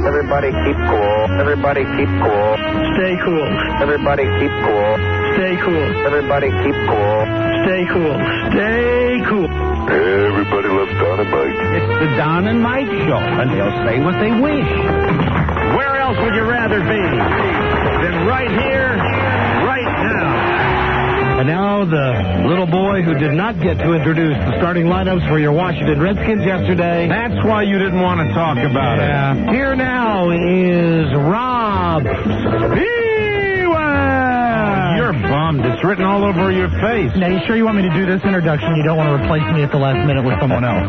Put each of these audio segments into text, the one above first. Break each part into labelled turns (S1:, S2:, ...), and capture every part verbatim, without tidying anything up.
S1: Everybody keep cool. Everybody keep cool.
S2: Stay cool.
S1: Everybody keep cool.
S2: Stay cool.
S1: Everybody keep cool.
S2: Stay cool. Stay cool.
S3: Everybody loves Don and Mike.
S4: It's the Don and Mike Show, and they'll say what they wish.
S5: Where else would you rather be than right here, right now?
S4: And now the little boy who did not get to introduce the starting lineups for your Washington Redskins yesterday.
S5: That's why you didn't want to talk about
S4: Yeah.
S5: it.
S4: Here now is Rob Speedwell.
S5: You're bummed. It's written all over your face.
S2: Now, you sure you want me to do this introduction? You don't want to replace me at the last minute with someone else?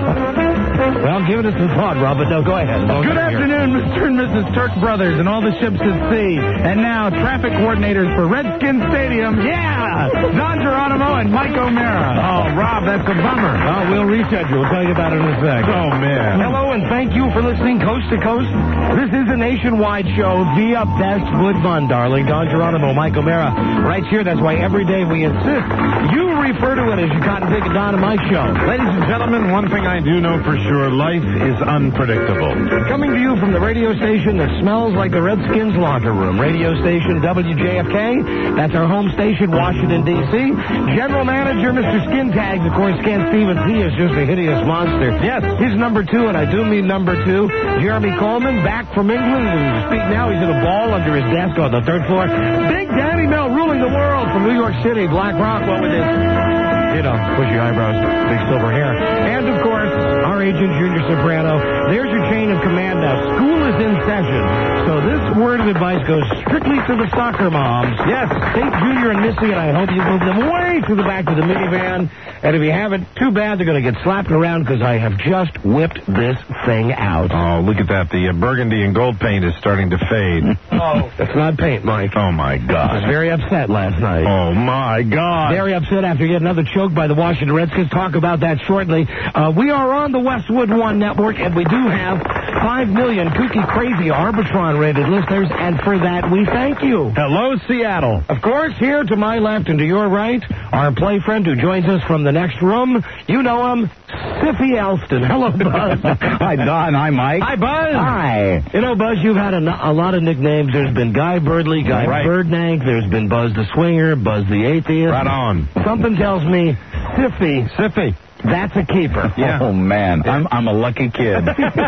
S4: Well, give it some thought, Rob, but no, go ahead. Go
S2: Good
S4: ahead.
S2: afternoon, Mister and Missus Turk Brothers and all the ships at sea. And now, traffic coordinators for Redskin Stadium. Yeah! Don Geronimo and Mike O'Mara.
S5: Oh, Rob, that's a bummer.
S4: Oh, we'll reschedule. We'll tell you about it in a sec.
S5: Oh, man.
S4: Hello, and thank you for listening coast to coast. This is a nationwide show via Best Foot Fun, darling. Don Geronimo, Mike O'Mara. Right here, that's why every day we insist you refer to it as your Cotton Pick and Don and Mike show.
S5: Ladies and gentlemen, one thing I do know for sure, life is unpredictable.
S4: Coming to you from the radio station that smells like the Redskins locker room. Radio station W J F K. That's our home station, Washington, D C. General manager, Mister Skin Tags. Of course, Ken Stevens. He is just a hideous monster.
S5: Yes.
S4: He's number two, and I do mean number two. Jeremy Coleman, back from England. As we speak now, he's in a ball under his desk on the third floor. Big Daddy Mel ruling the world from New York City, Black Rock. What with this? You know, bushy eyebrows, big silver hair. And, of course, our agent, Junior Soprano. There's your chain of command now. School is in session. So this word of advice goes strictly to the soccer moms.
S5: Yes.
S4: Take Junior and Missy, and I hope you move them way to the back of the minivan. And if you haven't, too bad they're going to get slapped around because I have just whipped this thing out.
S5: Oh, look at that. The uh, burgundy and gold paint is starting to fade.
S4: Oh, that's not paint, Mike.
S5: Oh, my
S4: I was
S5: God.
S4: very upset last night.
S5: Oh, my God.
S4: Very upset after yet another choke by the Washington Redskins. Talk about that shortly. Uh, we are on the Westwood One Network, and we do have five million kooky, crazy, Arbitron-rated listeners, and for that, we thank you.
S5: Hello, Seattle.
S4: Of course, here to my left and to your right, our play friend who joins us from the next room. You know him, Siffy Elston. Hello, Buzz.
S6: Hi, Don. Hi, Mike.
S4: Hi, Buzz.
S6: Hi.
S4: You know, Buzz, you've had a, a lot of nicknames. There's been Guy Birdley, Guy
S5: Right.
S4: Birdnank. There's been Buzz the Swinger, Buzz the Atheist.
S5: Right on.
S4: Something tells me Siffy,
S5: Siffy.
S4: that's a keeper.
S5: Yeah.
S6: Oh, man. I'm, I'm a lucky kid.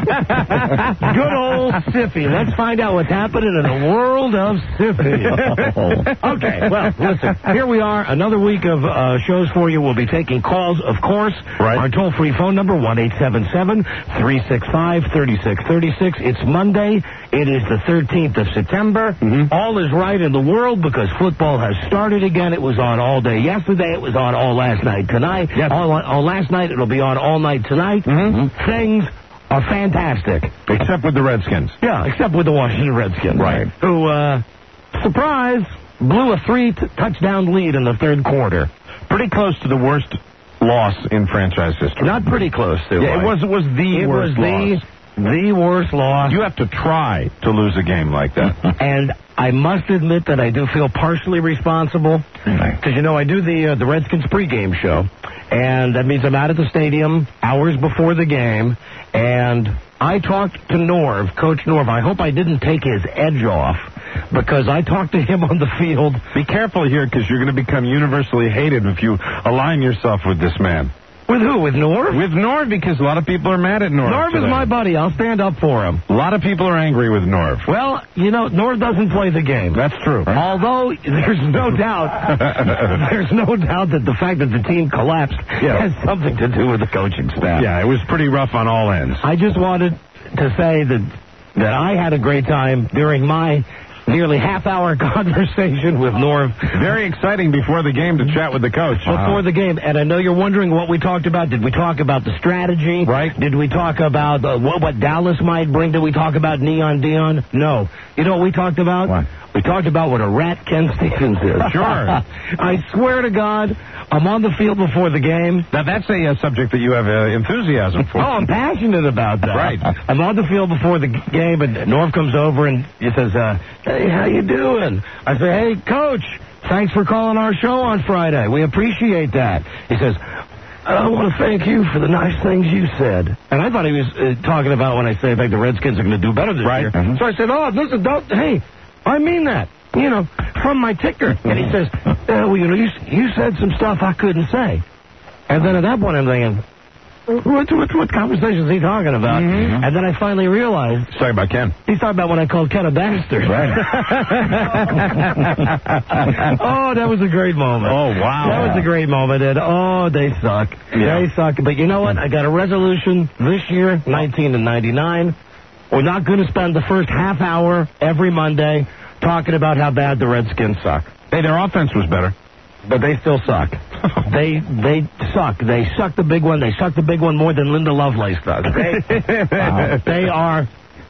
S4: Good old Siffy. Let's find out what's happening in the world of Siffy. Okay, well, listen. Here we are, another week of uh, shows for you. We'll be taking calls, of course.
S5: Right.
S4: Our toll-free phone number, one eight seven seven, three six five, three six three six. It's Monday. It is the thirteenth of September.
S5: Mm-hmm.
S4: All is right in the world because football has started again. It was on all day yesterday. It was on all last night tonight.
S5: Yes.
S4: All, all last night. It'll be on all night tonight.
S5: Mhm.
S4: Things are fantastic.
S5: Except with the Redskins.
S4: Yeah, except with the Washington Redskins.
S5: Right.
S4: Who, uh, surprise, blew a three t- touchdown lead in the third quarter.
S5: Pretty close to the worst loss in franchise history.
S4: Not pretty close to
S5: Yeah, it was, it was the
S4: It
S5: worst
S4: was
S5: loss.
S4: the, the worst loss.
S5: You have to try to lose a game like that.
S4: And I must admit that I do feel partially responsible. Because, you know, I do the uh, the Redskins pregame show. And that means I'm out at the stadium hours before the game. And I talked to Norv, Coach Norv. I hope I didn't take his edge off. Because I talked to him on the field.
S5: Be careful here because you're going to become universally hated if you align yourself with this man.
S4: With who? With Norv?
S5: With Norv, because a lot of people are mad at Norv.
S4: Norv
S5: today.
S4: is my buddy. I'll stand up for him.
S5: A lot of people are angry with Norv.
S4: Well, you know, Norv doesn't play the game.
S5: That's true.
S4: Although there's no doubt, there's no doubt that the fact that the team collapsed
S5: Yeah.
S4: has something to do with the coaching staff.
S5: Yeah, it was pretty rough on all ends.
S4: I just wanted to say that that I had a great time during my nearly half-hour conversation with Norv.
S5: Very exciting before the game to chat with the coach.
S4: Before the game, and I know you're wondering what we talked about. Did we talk about the strategy?
S5: Right.
S4: Did we talk about uh, what, what Dallas might bring? Did we talk about Neon Dion? No. You know what we talked about?
S5: What?
S4: We talked about what a rat Ken Stevens is.
S5: Sure.
S4: I swear to God, I'm on the field before the game.
S5: Now, that's a uh, subject that you have uh, enthusiasm for.
S4: Oh, I'm passionate about that.
S5: Right.
S4: I'm on the field before the g- game, and Norv comes over and he says, uh, hey, how you doing? I say, hey, Coach, thanks for calling our show on Friday. We appreciate that. He says, I want to thank you for the nice things you said. And I thought he was uh, talking about when I say I think the Redskins are going to do better this
S6: Right.
S4: year.
S6: Mm-hmm.
S4: So I said, oh, listen, don't, hey, I mean that, you know, from my ticker. And he says, uh, well, you know, you, you said some stuff I couldn't say. And then at that point I'm thinking, what, what, what conversation is he talking about?
S6: Mm-hmm.
S4: And then I finally realized.
S6: Sorry about Ken.
S4: He's talking about when I called Ken a bastard.
S6: Right.
S4: Oh, that was a great moment.
S6: Oh, wow.
S4: That was a great moment. And, oh, they suck.
S6: Yeah.
S4: They suck. But you know what? I got a resolution this year, nineteen to ninety-nine. We're not going to spend the first half hour every Monday talking about how bad the Redskins suck.
S6: Hey, their offense was better.
S4: But they still suck. they they suck. They suck the big one. They suck the big one more than Linda Lovelace does. They, wow. They are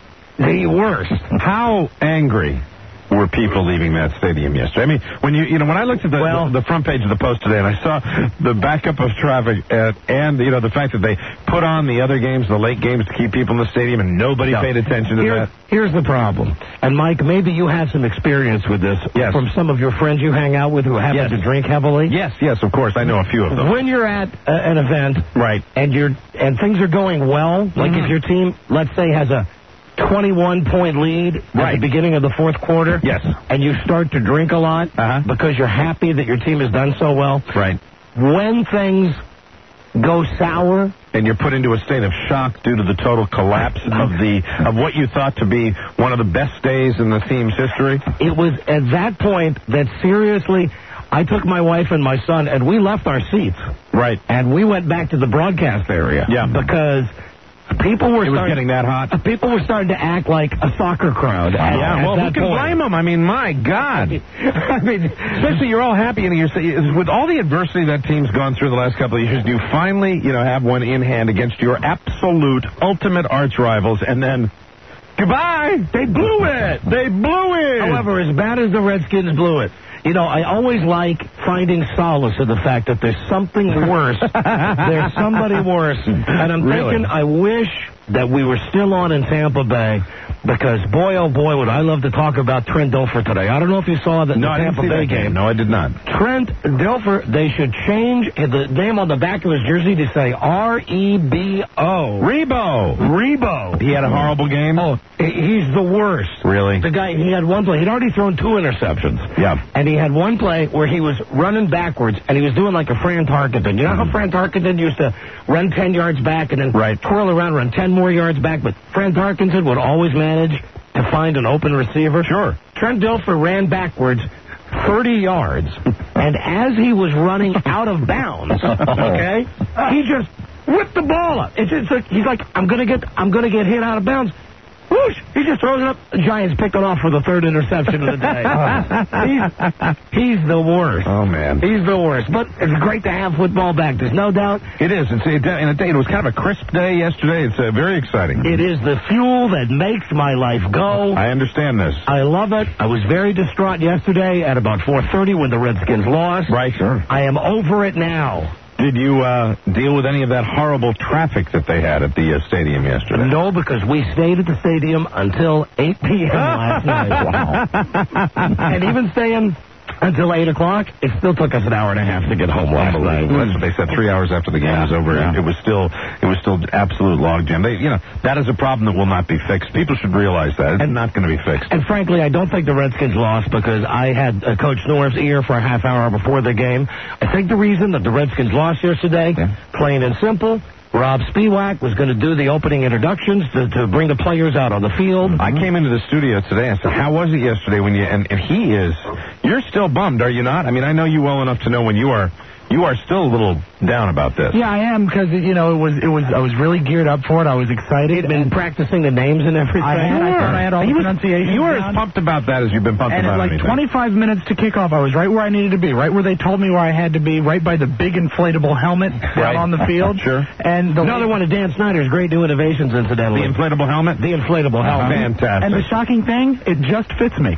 S4: the worst.
S6: How angry were people leaving that stadium yesterday? I mean, when you you know when I looked at the
S4: well,
S6: the, the front page of the Post today and I saw the backup of traffic at, and you know the fact that they put on the other games, the late games, to keep people in the stadium, and nobody
S4: no.
S6: paid attention to
S4: Here,
S6: that.
S4: Here's the problem. And Mike, maybe you have some experience with this
S6: yes.
S4: from some of your friends you hang out with who happen
S6: yes.
S4: to drink heavily.
S6: Yes, yes, of course. I know a few of them.
S4: When you're at uh, an event,
S6: right,
S4: and you're and things are going well, like
S6: mm-hmm.
S4: if your team, let's say, has a twenty-one point lead
S6: right.
S4: at the beginning of the fourth quarter.
S6: Yes.
S4: And you start to drink a lot
S6: uh-huh.
S4: because you're happy that your team has done so well.
S6: Right.
S4: When things go sour,
S6: and you're put into a state of shock due to the total collapse of the of what you thought to be one of the best days in the team's history.
S4: It was at that point that seriously, I took my wife and my son and we left our seats.
S6: Right.
S4: And we went back to the broadcast area.
S6: Yeah.
S4: Because people were
S6: it was
S4: starting,
S6: getting that hot.
S4: People were starting to act like a soccer crowd. At,
S6: yeah,
S4: at
S6: well,
S4: that
S6: who can
S4: point.
S6: blame them? I mean, my God. I mean, especially you're all happy, and you're with all the adversity that team's gone through the last couple of years. You finally, you know, have one in hand against your absolute ultimate arch rivals, and then goodbye. They blew it. They blew it.
S4: However, as bad as the Redskins blew it, you know, I always like finding solace in the fact that there's something worse. There's somebody worse. And I'm
S6: really?
S4: thinking, I wish that we were still on in Tampa Bay, because boy, oh boy, would I love to talk about Trent Dilfer today. I don't know if you saw that
S6: no,
S4: the Tampa
S6: I didn't see
S4: Bay
S6: that game.
S4: game.
S6: No, I did not.
S4: Trent Dilfer, they should change the name on the back of his jersey to say R E B O.
S6: Rebo.
S4: Rebo.
S6: He had a horrible game?
S4: Oh, he's the worst.
S6: Really?
S4: The guy, he had one play. He'd already thrown two interceptions.
S6: Yeah.
S4: And he had one play where he was running backwards, and he was doing like a Fran Tarkenton. You know how Fran Tarkenton used to run ten yards back and then
S6: right.
S4: twirl around, run ten more yards back, but Fran Tarkenton would always manage to find an open receiver?
S6: Sure.
S4: Trent Dilfer ran backwards thirty yards, and as he was running out of bounds, okay, he just whipped the ball up. It's, it's like, he's like, I'm gonna get, I'm gonna get hit out of bounds. Whoosh! He just throws it up. The Giants pick it off for the third interception of the day. he's, he's the worst.
S6: Oh, man.
S4: He's the worst. But it's great to have football back. There's no doubt.
S6: It is. It's a, in a day, it was kind of a crisp day yesterday. It's uh, very exciting.
S4: It is the fuel that makes my life go.
S6: I understand this.
S4: I love it. I was very distraught yesterday at about four thirty when the Redskins lost.
S6: Right, sure.
S4: I am over it now.
S6: Did you uh, deal with any of that horrible traffic that they had at the uh, stadium yesterday?
S4: No, because we stayed at the stadium until eight p.m. last night. Wow. And even staying until eight o'clock, it still took us an hour and a half to get home last night.
S6: That's what they said. Three hours after the game
S4: yeah,
S6: was over,
S4: yeah.
S6: it was still it was still absolute logjam. They, you know, that is a problem that will not be fixed. People should realize that. It's
S4: and,
S6: not going to be fixed.
S4: And frankly, I don't think the Redskins lost because I had uh, Coach Norv's ear for a half hour before the game. I think the reason that the Redskins lost yesterday, yeah. plain and simple, Rob Spiewak was going to do the opening introductions to, to bring the players out on the field.
S6: I came into the studio today and said, how was it yesterday when you, and, and he is, you're still bummed, are you not? I mean, I know you well enough to know when you are, you are still a little down about this.
S2: Yeah, I am, because, you know, it was, it was, I was really geared up for it. I was excited.
S4: Been practicing the names and everything.
S2: I had, I thought I had all the pronunciations.
S6: You were
S2: down.
S6: as pumped about that as you've been pumped
S2: and
S6: about
S2: at like
S6: anything.
S2: twenty-five minutes to kick off, I was right where I needed to be, right where they told me where I had to be, right by the big inflatable helmet
S6: right.
S2: out on the field.
S6: Sure.
S2: And the
S4: Another one of Dan Snyder's great new innovations, incidentally.
S6: The inflatable helmet?
S4: The inflatable helmet.
S6: Uh-huh. Fantastic.
S2: And the shocking thing, it just fits me.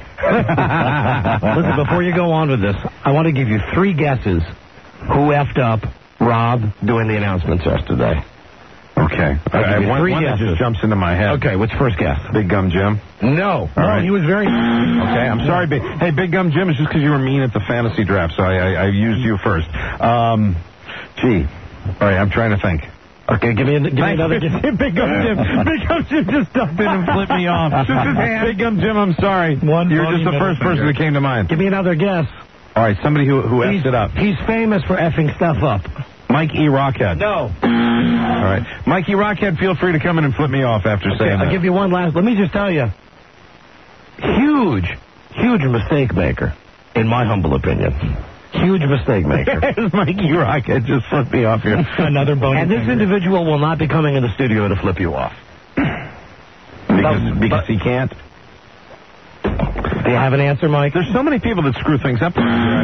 S4: Listen, before you go on with this, I want to give you three guesses who effed up Rob doing the announcements yesterday.
S6: Okay.
S4: I
S6: one one that just jumps into my head.
S4: Okay, what's first guess?
S6: Big Gum Jim?
S4: No.
S6: All right.
S2: He was very...
S6: Okay, I'm sorry. Big, hey, Big Gum Jim, it's just because you were mean at the fantasy draft, so I, I, I used you first. Um, gee, All right, I'm trying to think.
S4: Okay, give me, a, give me another.
S2: Big Gum Jim. Big Gum Jim just jumped in and flipped me off.
S6: Big Gum Jim, I'm sorry.
S2: One
S6: You're just the first person that came to mind.
S4: Give me another guess.
S6: All right, somebody who who
S4: He's,
S6: effed it up.
S4: he's famous for effing stuff up.
S6: Mike E. Rockhead.
S4: No.
S6: All right. Mike E. Rockhead, feel free to come in and flip me off after
S4: Okay,
S6: saying
S4: I'll
S6: that.
S4: give you one last. Let me just tell you. Huge, huge mistake maker, in my humble opinion. Huge mistake maker.
S6: Mike E. Rockhead just flipped me off here.
S2: Another bony
S4: And this
S2: finger.
S4: individual will not be coming in the studio to flip you off.
S6: Because,
S4: But-
S6: because
S4: but-
S6: he can't.
S4: Do you have an answer, Mike?
S6: There's so many people that screw things up. No,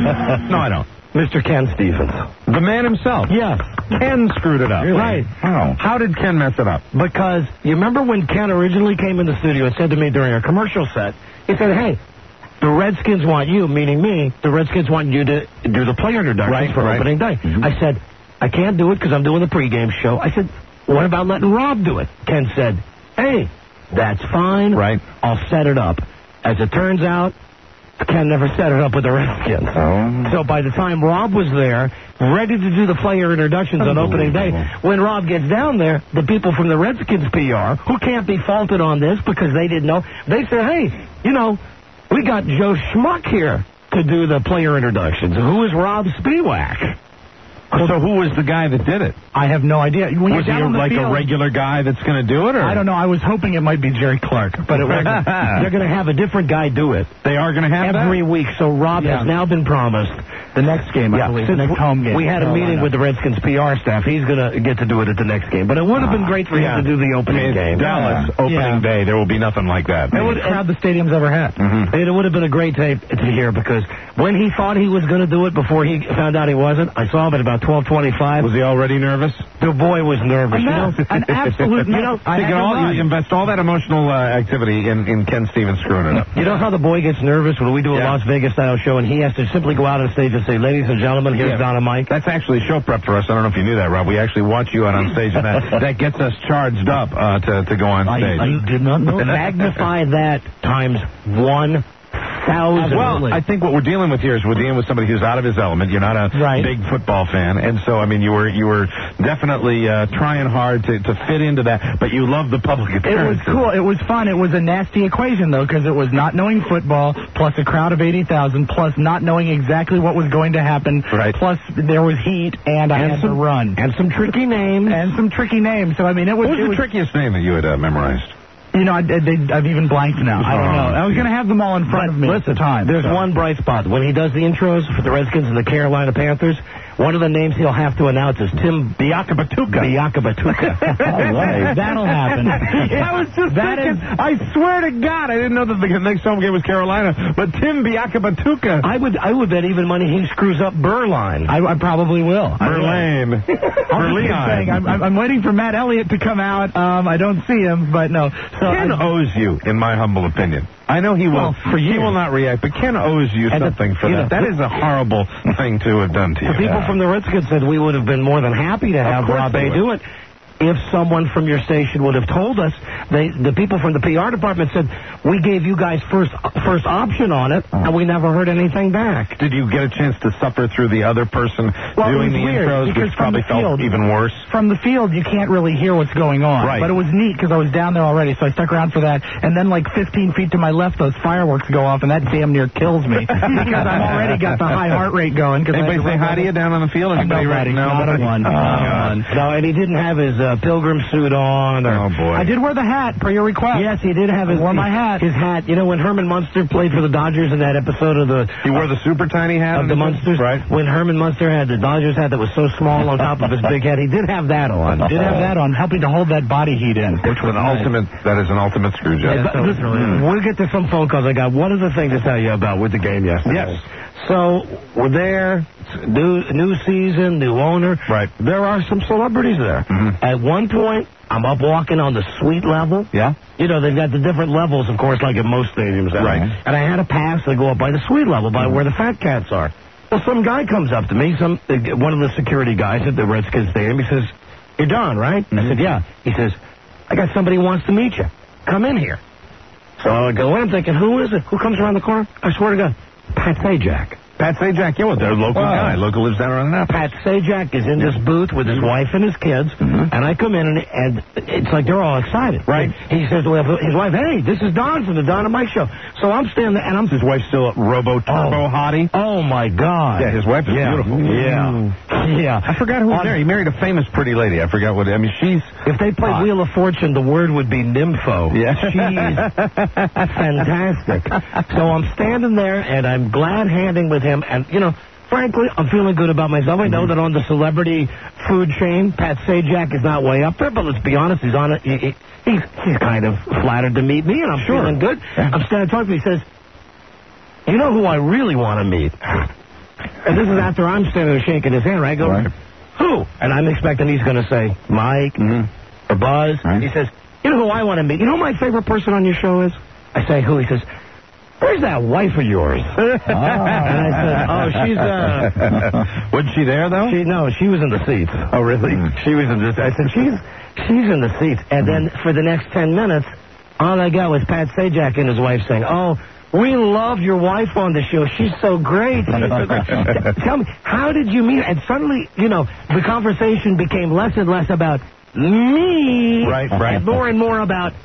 S6: I don't.
S4: Mister Ken Stevens.
S6: The man himself.
S4: Yes.
S6: Ken screwed it up.
S4: Right.
S6: How? How did Ken mess it up?
S4: Because you remember when Ken originally came in the studio and said to me during a commercial set, he said, hey, the Redskins want you, meaning me, the Redskins want you to do the player introductions
S6: Right,
S4: for
S6: right.
S4: opening day.
S6: Mm-hmm.
S4: I said, I can't do it because I'm doing the pregame show. I said, what about letting Rob do it? Ken said, hey, that's fine.
S6: Right.
S4: I'll set it up. As it turns out, Ken never set it up with the Redskins.
S6: Oh.
S4: So by the time Rob was there, ready to do the player introductions on opening day, when Rob gets down there, the people from the Redskins P R, who can't be faulted on this because they didn't know, they said, hey, you know, we got Joe Schmuck here to do the player introductions. Who is Rob Spiewak?
S6: So who was the guy that did it?
S2: I have no idea. When
S6: Was
S2: you're
S6: he
S2: down on the
S6: like
S2: field,
S6: a regular guy that's going to do it? Or?
S2: I don't know. I was hoping it might be Jerry Clark, but it wasn't.
S4: They're going to have a different guy do it
S6: They are going to have
S4: every
S6: that?
S4: week. So Rob
S2: Yeah.
S4: has now been promised.
S2: The next game, I believe. The
S4: since
S2: next
S4: we-
S2: home game.
S4: We had a meeting with the Redskins P R staff. He's going to get to do it at the next game. But it would have been great for
S6: yeah.
S4: him to do the opening
S6: It's
S4: game.
S6: Dallas,
S2: Yeah.
S6: opening
S2: Yeah.
S6: day. There will be nothing like that.
S2: It was the crowd the stadium's ever had.
S6: Mhm.
S4: It would have been a great tape to hear because when he thought he was going to do it before he found out he wasn't, I saw him at about twelve twenty-five.
S6: Was he already nervous?
S4: The boy was nervous. You know?
S2: An absolute, you know, I
S6: You,
S2: had
S6: can
S2: to
S6: all,
S2: run.
S6: you invest all that emotional uh, activity in, in Ken Stevens screwing it up.
S4: You know how the boy gets nervous when we do a
S6: Yeah.
S4: Las Vegas style show and he has to simply go out on stage and say, ladies and gentlemen, here's
S6: Yeah.
S4: Donna Mike.
S6: That's actually show prep for us. I don't know if you knew that, Rob. We actually watch you out on stage, and that, that gets us charged up uh, to, to go on
S4: I,
S6: stage.
S4: I did not know. Magnify that times one thousand.
S6: Well, I think what we're dealing with here is we're dealing with somebody who's out of his element. You're not a
S2: Right.
S6: big football fan, and so I mean, you were you were definitely uh, trying hard to, to fit into that, but you love the public
S2: It was
S6: appearances.
S2: cool. It was fun. It was a nasty equation, though, because it was not knowing football, plus a crowd of eighty thousand, plus not knowing exactly what was going to happen,
S6: Right.
S2: plus there was heat, and I
S4: And
S2: had
S4: some-
S2: to run.
S4: and some tricky names.
S2: And some tricky names. So, I mean, it was...
S6: What was
S2: it
S6: the
S2: was,
S6: trickiest name that you had uh, memorized?
S2: You know, I, they, I've even blanked now. I don't know. I was going to have them all in front of me at the time.
S4: There's
S2: so.
S4: one bright spot. When he does the intros for the Redskins and the Carolina Panthers, one of the names he'll have to announce is Tim Biakabatuka. Biakabatuka.
S2: All right. That'll happen.
S6: I was just
S2: That
S6: thinking,
S2: is-
S6: I swear to God, I didn't know that the next home game was Carolina, but Tim Biakabatuka.
S4: I would I would bet even money he screws up Burline.
S2: I, I probably will.
S6: Berlin.
S2: I'm, just saying, I'm,
S6: Berlin.
S2: I'm I'm waiting for Matt Elliott to come out. Um, I don't see him, but no. So
S6: Ken
S2: I,
S6: owes you, in my humble opinion. I know he will.
S2: Well, for
S6: he
S2: years.
S6: will not react, but Ken owes you
S4: And the-
S6: something for
S4: you
S6: that.
S4: know,
S6: That is a horrible thing to have done to you.
S4: The people from the Redskins said we would have been more than happy to have
S6: course
S4: Rob
S6: they
S4: Bay do it. If someone from your station would have told us, they the people from the P R department said, we gave you guys first first option on it, and we never heard anything back.
S6: Did you get a chance to suffer through the other person
S2: Well, it
S6: doing
S2: was
S6: the
S2: weird,
S6: intros,
S2: because
S6: which
S2: from
S6: probably
S2: the
S6: felt
S2: field-
S6: even worse?
S2: From the field, you can't really hear what's going on.
S6: Right.
S2: But it was neat because I was down there already, so I stuck around for that. And then, like fifteen feet to my left, those fireworks go off, and that damn near kills me because I've already got the high heart rate going.
S6: Anybody say hi to you down on the field? Anybody
S2: Nobody.
S6: right now?
S2: Not a one.
S6: Oh,
S2: Not a
S6: God.
S2: one.
S4: No, and he didn't have his uh, pilgrim suit on. Or,
S6: Oh, boy.
S2: I did wear the hat per your request.
S4: Yes, he did have his,
S2: I wore my hat.
S4: his hat. You know, when Herman Munster played for the Dodgers in that episode of the
S6: He wore the super tiny hat
S4: of the Munsters,
S6: right?
S4: when Herman Munster had the Dodgers hat that was so small on top of his big head, he did have that on.
S2: Did have that on, helping to hold that body heat in, which was
S6: An ultimate. That is an ultimate screw job.
S2: Yeah,
S4: But
S2: that was
S4: listen,
S2: really nice.
S4: we'll get to some phone calls I got. One other thing to tell you about with the game yesterday.
S6: Yes.
S4: So we're there, new new season, new owner.
S6: Right.
S4: There are some celebrities there.
S6: Mhm.
S4: At one point, I'm up walking on the suite level.
S6: Yeah.
S4: You know, they've got the different levels, of course, like at most stadiums.
S6: Right.
S4: And I had a pass to go up by the suite level, by where the fat cats are. Well, some guy comes up to me, some uh, one of the security guys at the Redskins Stadium. He says, "You're Don, right?" I said, "Yeah." He says, "I got somebody who wants to meet you. Come in here." So I go in, I'm thinking, who is it? Who comes around the corner? I swear to God, Pat Sajak.
S6: Pat Sajak, yeah, well, they're a local
S4: Wow.
S6: guy. Local lives down around Annapolis.
S4: Pat Sajak is in this booth with his wife and his kids,
S6: Mm-hmm.
S4: and I come in, and, and it's like they're all excited.
S6: Right.
S4: He says to his wife, hey, this is Don from the Don and Mike Show. So I'm standing there, and I'm...
S6: His wife's still a Robo Turbo
S4: Oh.
S6: Hottie.
S4: Oh, my God.
S6: Yeah, his wife is
S4: Yeah.
S6: beautiful.
S4: Yeah. Yeah.
S6: I forgot who was
S4: On-
S6: there. He married a famous pretty lady. I forgot what. I mean, she's.
S4: If they played
S6: hot.
S4: Wheel of Fortune, the word would be nympho.
S6: Yeah.
S4: She's fantastic. So I'm standing there, and I'm glad-handing with him, and, you know, frankly, I'm feeling good about myself. I know that on the celebrity food chain, Pat Sajak is not way up there, but let's be honest, he's on it. He, he, he's, he's kind of flattered to meet me, and I'm
S6: Sure.
S4: feeling good. I'm standing talking to him. He says, you know who I really want to meet? And this is after I'm standing there shaking his hand, right? I go,
S6: Right.
S4: who? And I'm expecting he's going to say Mike or Buzz.
S6: Right.
S4: He says, you know who I want to meet? You know who my favorite person on your show is? I say, who? He says, where's that wife of yours? And I said, oh, she's, uh...
S6: Was she there, though?
S4: She, no, she was in the seats.
S6: Oh, really?
S4: She was in the... I said, she's, she's in the seats. And then for the next ten minutes, all I got was Pat Sajak and his wife saying, oh, we love your wife on the show. She's so great. She's so great. Tell me, how did you meet her? And suddenly, you know, the conversation became less and less about me.
S6: Right, right.
S4: And more and more about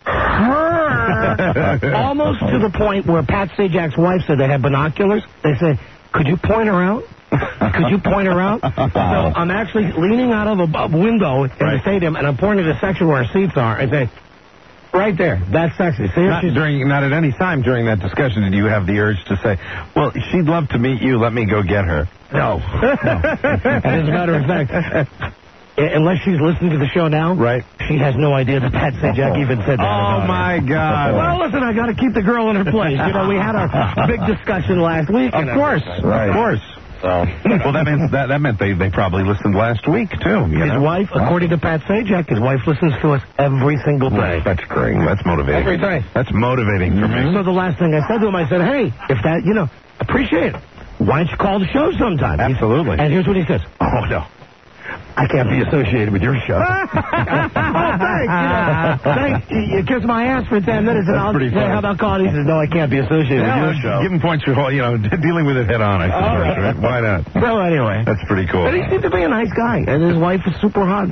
S4: her. Almost to the point where Pat Sajak's wife said they had binoculars. They said, could you point her out? Could you point her out? So I'm actually leaning out of a, a window in
S6: Right.
S4: the stadium, and I'm pointing to the section where our seats are, and say, right there, that's sexy. See,
S6: Not,
S4: she's
S6: during, not at any time during that discussion did you have the urge to say, well, she'd love to meet you. Let me go get her.
S4: no. no. And as a matter of fact, i- unless she's listening to the show now,
S6: Right.
S4: she has no idea that Pat Sajak even said that.
S6: Oh,
S4: about her.
S6: my God.
S4: Well, listen, I got to keep the girl in her place. You know, we had a big discussion last week.
S6: Of
S4: and
S6: course.
S4: everything.
S6: Of course.
S4: So,
S6: Well, that means that, that meant they, they probably listened last week, too. You
S4: his
S6: know?
S4: wife, according to Pat Sajak, his wife listens to us every single day.
S6: That's great. That's motivating.
S4: Every day.
S6: That's motivating for me.
S4: So the last thing I said to him, I said, hey, if that, you know, appreciate it. Why don't you call the show sometime? He-
S6: Absolutely.
S4: And here's what he says. Oh, no. I can't be associated with your show. oh, thanks. You know, thanks. You, you kiss my ass for ten minutes, and
S6: That's
S4: I'll
S6: pretty
S4: say,
S6: funny.
S4: how about calling? He says, no, I can't be associated with your show.
S6: Give him points for, you know, dealing with it head on, I suppose,
S4: right.
S6: right? Why not?
S4: So anyway.
S6: That's pretty cool.
S4: But he seems to be a nice guy, and his wife is super hot.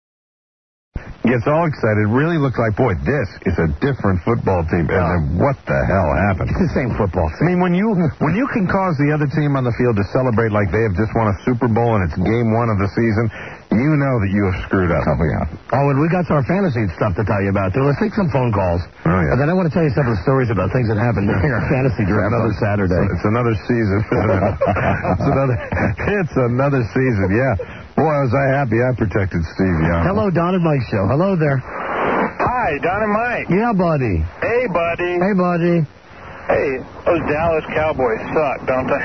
S3: Gets all excited. Really looks like, boy, this is a different football team. And then what the hell happened?
S4: It's the same football
S3: I mean, when you when you can cause the other team on the field to celebrate like they have just won a Super Bowl and it's game one of the season, you know that you have screwed up.
S4: Oh, yeah. Oh, and we got our fantasy stuff to tell you about, too. Let's take some phone calls.
S3: Oh, yeah.
S4: And then I want to tell you some of the stories about things that happened during our fantasy draft another Saturday.
S3: It's another season. it's another. It's another season. Yeah. Boy, was I happy I protected Steve Young.
S4: Hello, Don and Mike Show. Hello there.
S1: Hi, Don and Mike.
S4: Yeah, buddy.
S1: Hey, buddy.
S4: Hey, buddy.
S1: Hey, those Dallas Cowboys suck, don't they?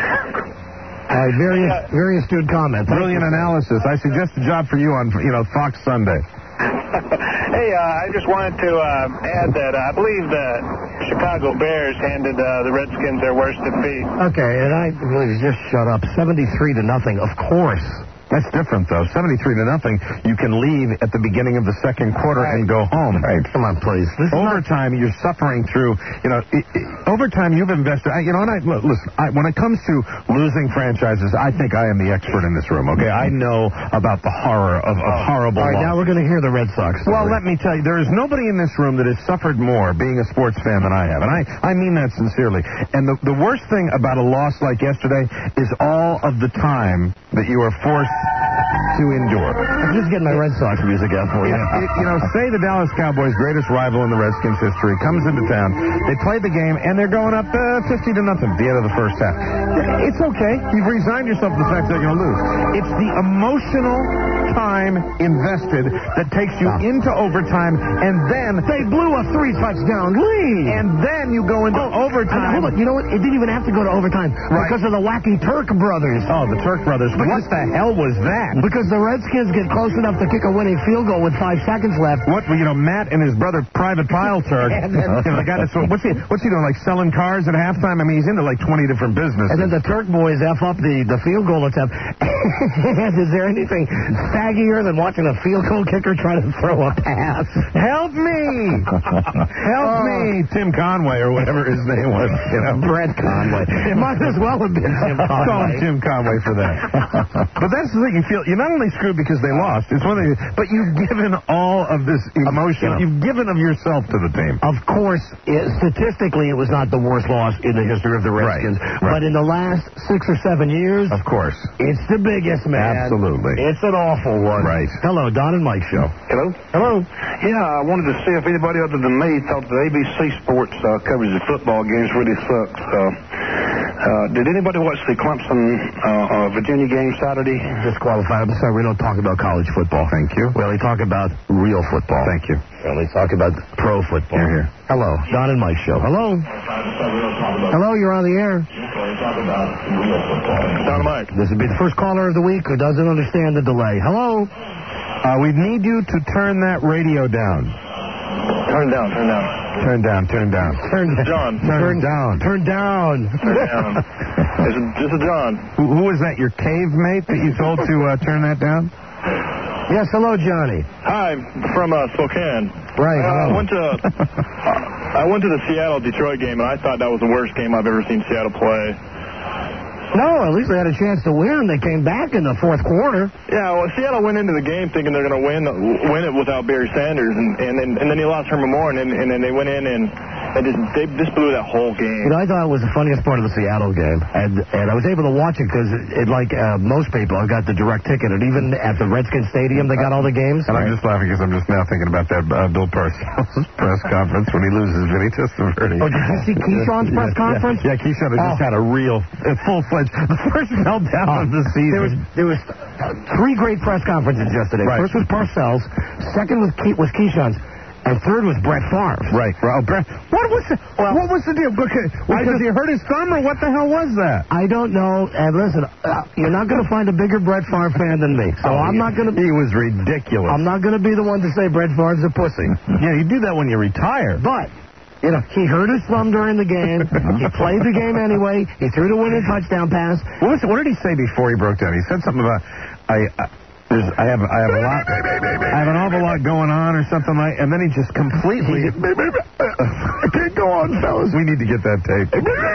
S4: Uh, very, very astute comment. Thank
S3: Brilliant
S4: you.
S3: analysis. I suggest a job for you on, you know, Fox Sunday.
S1: Hey, uh, I just wanted to uh, add that uh, I believe the Chicago Bears handed uh, the Redskins their worst defeat.
S4: Okay, and I really just shut up. seventy-three to nothing, of course.
S3: That's different, though. seventy-three to nothing. You can leave at the beginning of the second quarter and go home.
S4: Right. Come on, please. This is not-
S3: Overtime, you're suffering through, you know, i i overtime you've invested, I, you know, and I, look, listen, I, when it comes to losing franchises, I think I am the expert in this room, okay? I know about the horror of, of horrible
S4: All right,
S3: loss.
S4: now we're going to hear the Red Sox.
S3: Well,
S4: story.
S3: let me tell you, there is nobody in this room that has suffered more being a sports fan than I have. And I, I mean that sincerely. And the, the worst thing about a loss like yesterday is all of the time that you are forced to endure.
S4: I'm just getting my Red Sox music out for you.
S3: You, you know, say the Dallas Cowboys' greatest rival in the Redskins' history comes into town. They play the game, and they're going up uh, fifty to nothing at the end of the first half. It's okay. You've resigned yourself to the fact that they're going to lose. It's the emotional time invested that takes you
S4: Stop.
S3: into overtime, and then
S4: They blew a three-touchdown lead.
S3: and then you go into
S4: Oh,
S3: overtime.
S4: Hold on. You know what? It didn't even have to go to overtime
S3: Right.
S4: because of the wacky Turk brothers.
S3: Oh, the Turk brothers. What the hell was that?
S4: Because the Redskins get close enough to kick a winning field goal with five seconds left.
S3: What, you know, Matt and his brother, Private Pile Turk.
S4: And then-
S3: you know, the guy that's, what's he, what's he doing, like selling cars at halftime? I mean, he's into like twenty different businesses.
S4: And then the Turk boys F up the, the field goal attempt. Is there anything saggier than watching a field goal kicker try to throw a pass?
S3: Help me! Help
S4: Oh.
S3: me! Tim Conway or whatever his name was. You know,
S4: Brett Conway. It might as well have been Jim Conway.
S3: Call him Jim Conway for that. But that's the thing. You feel you're not only screwed because they lost. It's one thing, but you've given all of this emotion. You've given of yourself to the team.
S4: Of course, it, statistically, it was not the worst loss in the history of the Redskins.
S3: Right, right.
S4: But in the last six or seven years,
S3: of course,
S4: it's the biggest, man.
S3: Absolutely.
S4: It's an awful one.
S3: Right.
S4: Hello, Don and Mike Show.
S7: Hello?
S4: Hello.
S7: Yeah, I wanted to see if anybody other than me thought the A B C Sports uh, coverage of football games really sucks. Uh, uh, did anybody watch the Clemson uh, uh, Virginia game Saturday?
S4: Disqualified. I'm sorry, we don't talk about college football.
S3: Thank you.
S4: We only talk about real football.
S3: Thank you.
S4: We only talk about pro football.
S3: Here, here.
S4: Hello, Don and Mike Show. Hello. Hello, you're on the air.
S1: Don and Mike.
S4: This would be the first caller of the week who doesn't understand the delay. Hello.
S3: Uh, we need you to turn that radio down.
S1: Turn down, turn down.
S3: Turn down, turn down.
S4: Turn
S1: John.
S3: Turn down.
S4: Turn down.
S1: Turn down. This is, this is John.
S3: Who, who was that? Your cave mate that you told to uh, turn that down?
S4: Yes, hello, Johnny.
S1: Hi, from uh, Spokane.
S4: Right.
S1: Uh, I
S4: hello.
S1: went to I went to the Seattle-Detroit game, and I thought that was the worst game I've ever seen Seattle play.
S4: No, at least they had a chance to win. They came back in the fourth quarter.
S1: Yeah, well, Seattle went into the game thinking they're going to win win it without Barry Sanders, and and then and then he lost Herman Moore, and then and then they went in and and just they just blew that whole game.
S4: You know, I thought it was the funniest part of the Seattle game, and and I was able to watch it because, it, it, like uh, most people, I got the direct ticket, and even at the Redskins Stadium, they got all the games.
S3: And I'm just laughing because I'm just now thinking about that uh, Bill Parcells press conference when he loses Vinny Testaverde.
S4: Oh, did you see Keyshawn's press conference?
S3: Yeah, yeah Keyshawn
S4: oh.
S3: just had a real, a full-fledged, the first meltdown
S4: oh,
S3: of the season.
S4: There was there was three great press conferences yesterday.
S3: Right.
S4: First was Parcells, second was Key, was Keyshawn's, and third was Brett Favre.
S3: Right. Well, Brett, what was the, well, what was the deal? Because, because he hurt his thumb, or what the hell was that?
S4: I don't know. And listen, uh, you're not going to find a bigger Brett Favre fan than me. So
S3: oh,
S4: I'm
S3: he,
S4: not going to.
S3: He was ridiculous.
S4: I'm not going to be the one to say Brett Favre's a pussy.
S3: Yeah, you do that when you retire.
S4: But. You know, he hurt his thumb during the game. He played the game anyway. He threw the winning touchdown pass.
S3: What, was, what did he say before he broke down? He said something about I, I, there's, I have, I have a lot, I have an awful lot going on, or something like. And then he just completely. I can't go on, fellas. We need to get that tape.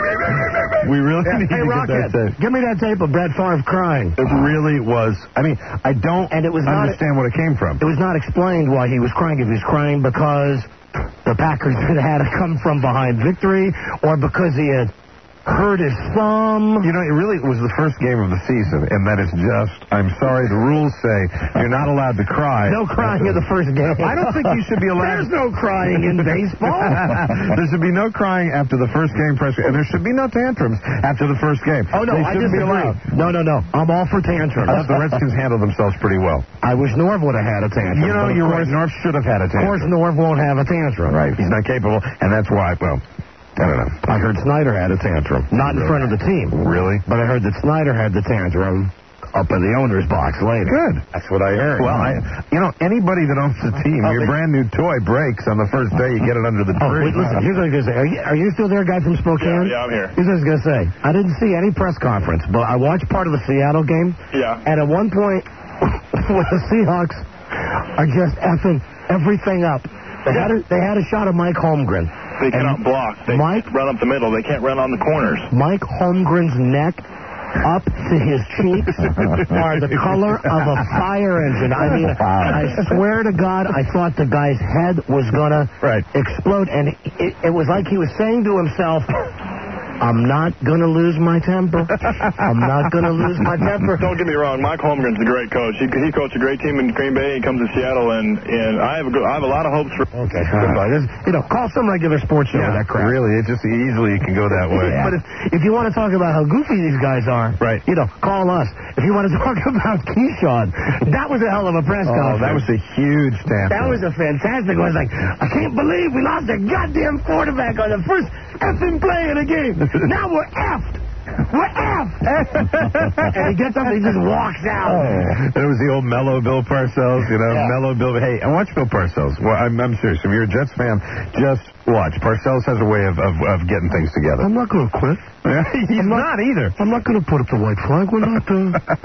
S3: We really
S4: yeah,
S3: need
S4: hey,
S3: to
S4: Rocket,
S3: get that tape.
S4: Give me that tape of Brett Favre crying.
S3: It really was. I mean, I don't
S4: and it was
S3: understand
S4: not,
S3: what it came from.
S4: It was not explained why he was crying. If he was crying because the Packers had had to come from behind victory, or because he had hurt his thumb.
S3: You know, it really was the first game of the season, and that is just, I'm sorry, the rules say you're not allowed to cry.
S4: No crying in the first game.
S3: I don't think you should be allowed.
S4: There's no crying in baseball.
S3: There should be no crying after the first game press, and there should be no tantrums after the first game.
S4: Oh, no,
S3: they
S4: I
S3: shouldn't be
S4: disagree.
S3: allowed.
S4: No, no, no. I'm all for tantrums.
S3: I thought the Redskins handled themselves pretty well.
S4: I wish Norv would have had a tantrum.
S3: You know, you're right. Norv should have had a tantrum.
S4: Of course, Norv won't have a tantrum.
S3: Right. He's not capable, and that's why, well... I don't know.
S4: I heard Snyder had a tantrum. Not in
S3: really?
S4: front of the team.
S3: Really?
S4: But I heard that Snyder had the tantrum up in the owner's box later.
S3: Good.
S4: That's what I heard.
S3: Well, I, you know, anybody that owns a team, oh, your brand new toy breaks on the first day, you get it under the tree.
S4: Oh, wait, listen, here's what I was going to say. Are you, are you still there, guy from Spokane?
S1: Yeah, yeah, I'm here.
S4: Here's what I was going to say. I didn't see any press conference, but I watched part of the Seattle game.
S1: Yeah.
S4: And at one point, when the Seahawks are just effing everything up, they, yeah. had, a, they had a shot of Mike Holmgren.
S1: They cannot block. They
S4: Mike,
S1: run up the middle. They can't run on the corners.
S4: Mike Holmgren's neck up to his cheeks are the color of a fire engine. I mean, I swear to God, I thought the guy's head was going to
S3: right.
S4: explode. And it, it was like he was saying to himself, I'm not going to lose my temper. I'm not going to lose my temper.
S1: Don't get me wrong. Mike Holmgren's a great coach. He, he coached a great team in Green Bay. He comes to Seattle, and, and I have a, I have a lot of hopes for...
S4: Okay. Right. You know, call some regular sports show
S3: yeah,
S4: with that crap.
S3: Really, it just easily can go that way.
S4: Yeah. But if, if you want to talk about how goofy these guys are,
S3: right.
S4: you know, call us. If you want to talk about Keyshawn, that was a hell of a press
S3: oh,
S4: conference.
S3: That was a huge tantrum.
S4: That was a fantastic one. I was like, I can't believe we lost a goddamn quarterback on the first effing play of the game. Now we're effed. We're effed. And he gets up and he just walks out.
S3: Oh. It was the old mellow Bill Parcells, you know, yeah. mellow Bill. Hey, and watch Bill Parcells. Well, I'm, I'm serious. If you're a Jets fan, just watch. Parcells has a way of, of, of getting things together.
S4: I'm not going to quit.
S3: He's
S4: I'm
S3: not, not either.
S4: I'm not going to put up the white flag. We're not. Uh...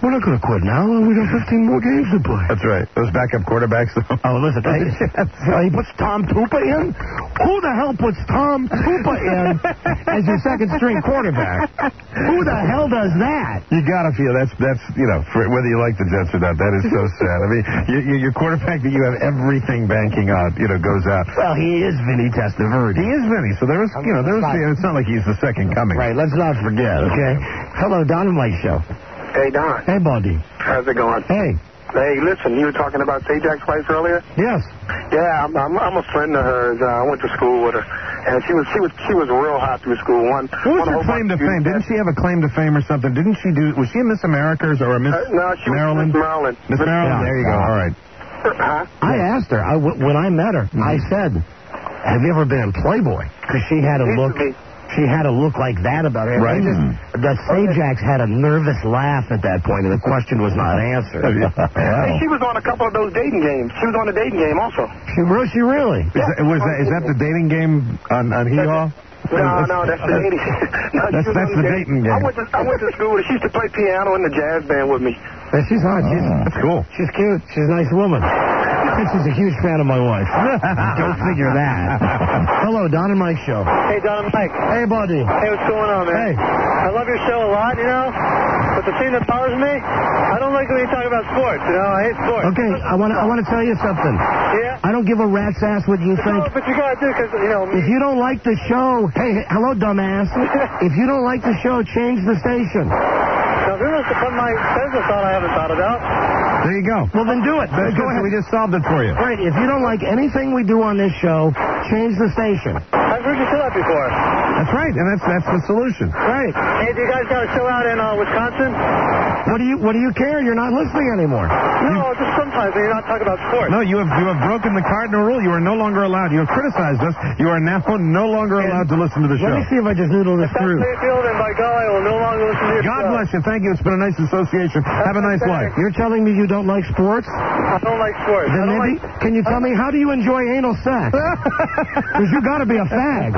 S8: We're not going to quit now. We got fifteen more games to play.
S3: That's right. Those backup quarterbacks, though.
S8: Oh, listen. Hey, he puts Tom Tupa in? Who the hell puts Tom Tupa in as your second-string quarterback? Who the hell does that?
S3: You got to feel that's, that's you know, for, whether you like the Jets or not, that is so sad. I mean, you, you, your quarterback that you have everything banking on, you know, goes out.
S8: Well, he is Vinny Testaverde.
S3: He is Vinny, so there was, you know, there was, it's not like he's the second coming.
S8: Right, let's not forget, okay? Hello, Don and Mike Show.
S7: Hey, Don.
S8: Hey, buddy.
S7: How's it going?
S8: Hey.
S7: Hey, listen, you were talking about Sajak's wife earlier?
S8: Yes.
S7: Yeah, I'm, I'm, I'm a friend of hers. Uh, I went to school with her, and she was she was she was real hot through school. One.
S3: What was her claim to fame? Didn't she have a claim to fame or something? Didn't she do? Was she a Miss Americas or a Miss
S7: uh, no, she
S3: Maryland?
S7: was Miss Maryland.
S3: Miss Maryland.
S8: Yeah.
S3: There you go. All right.
S7: Huh?
S8: I asked her I, when I met her. Mm-hmm. I said, "Have you ever been in Playboy?" Because she had a look. She had a look like that about her.
S3: Right.
S8: Just, the Sajaks had a nervous laugh at that point, and the question was not answered.
S7: Hey, she was on a couple of those dating games. She was on a dating game also.
S8: She was she really?
S3: Is that, was that, is that the dating game on, on Hee Haw?
S7: No, no, that's the dating. No,
S3: that's that's the dating game.
S7: I went to I went to school. She used to play piano in the jazz band with me.
S8: Yeah, she's hot. She's,
S3: oh, that's cool.
S8: She's cute. She's a nice woman. I think she's a huge fan of my wife. Don't figure that. Hello, Don and Mike Show.
S9: Hey, Don and Mike.
S8: Hey, buddy.
S9: Hey, what's going on, man?
S8: Hey.
S9: I love your show a lot, you know, but the thing that bothers me, I don't like when you talk about sports, you know. I hate sports.
S8: Okay, I want to I want to tell you something.
S9: Yeah?
S8: I don't give a rat's ass what you think.
S9: No, but you got to do because, you know.
S8: If you don't like the show, hey, hey hello, dumbass. If you don't like the show, change the station.
S9: Now, who wants to put my business on I haven't thought about?
S3: There you go.
S8: Well, then do it.
S3: Go ahead. We just solved it for you.
S8: Right. If you don't like anything we do on this show, change the station.
S9: I've heard you say that before.
S3: That's right, and that's that's the solution.
S8: Right.
S9: Hey, do you guys got a show out in uh, Wisconsin?
S8: What do you What do you care? You're not listening anymore.
S9: No, just sometimes when you're not talking about sports.
S3: No, you have you have broken the cardinal rule. You are no longer allowed. You have criticized us. You are now no longer allowed to listen to the show.
S8: Let me see if I just noodle this
S9: if
S8: through.
S9: If that's Mayfield, and by God, I will no longer listen to your
S3: God
S9: show.
S3: bless you. Thank you. It's been a nice association. Have a nice life.
S8: You're telling me you don't like sports?
S9: I don't like sports.
S8: Then
S9: I don't
S8: maybe,
S9: like...
S8: can you tell me, how do you enjoy anal sex? Because you got to be a fag.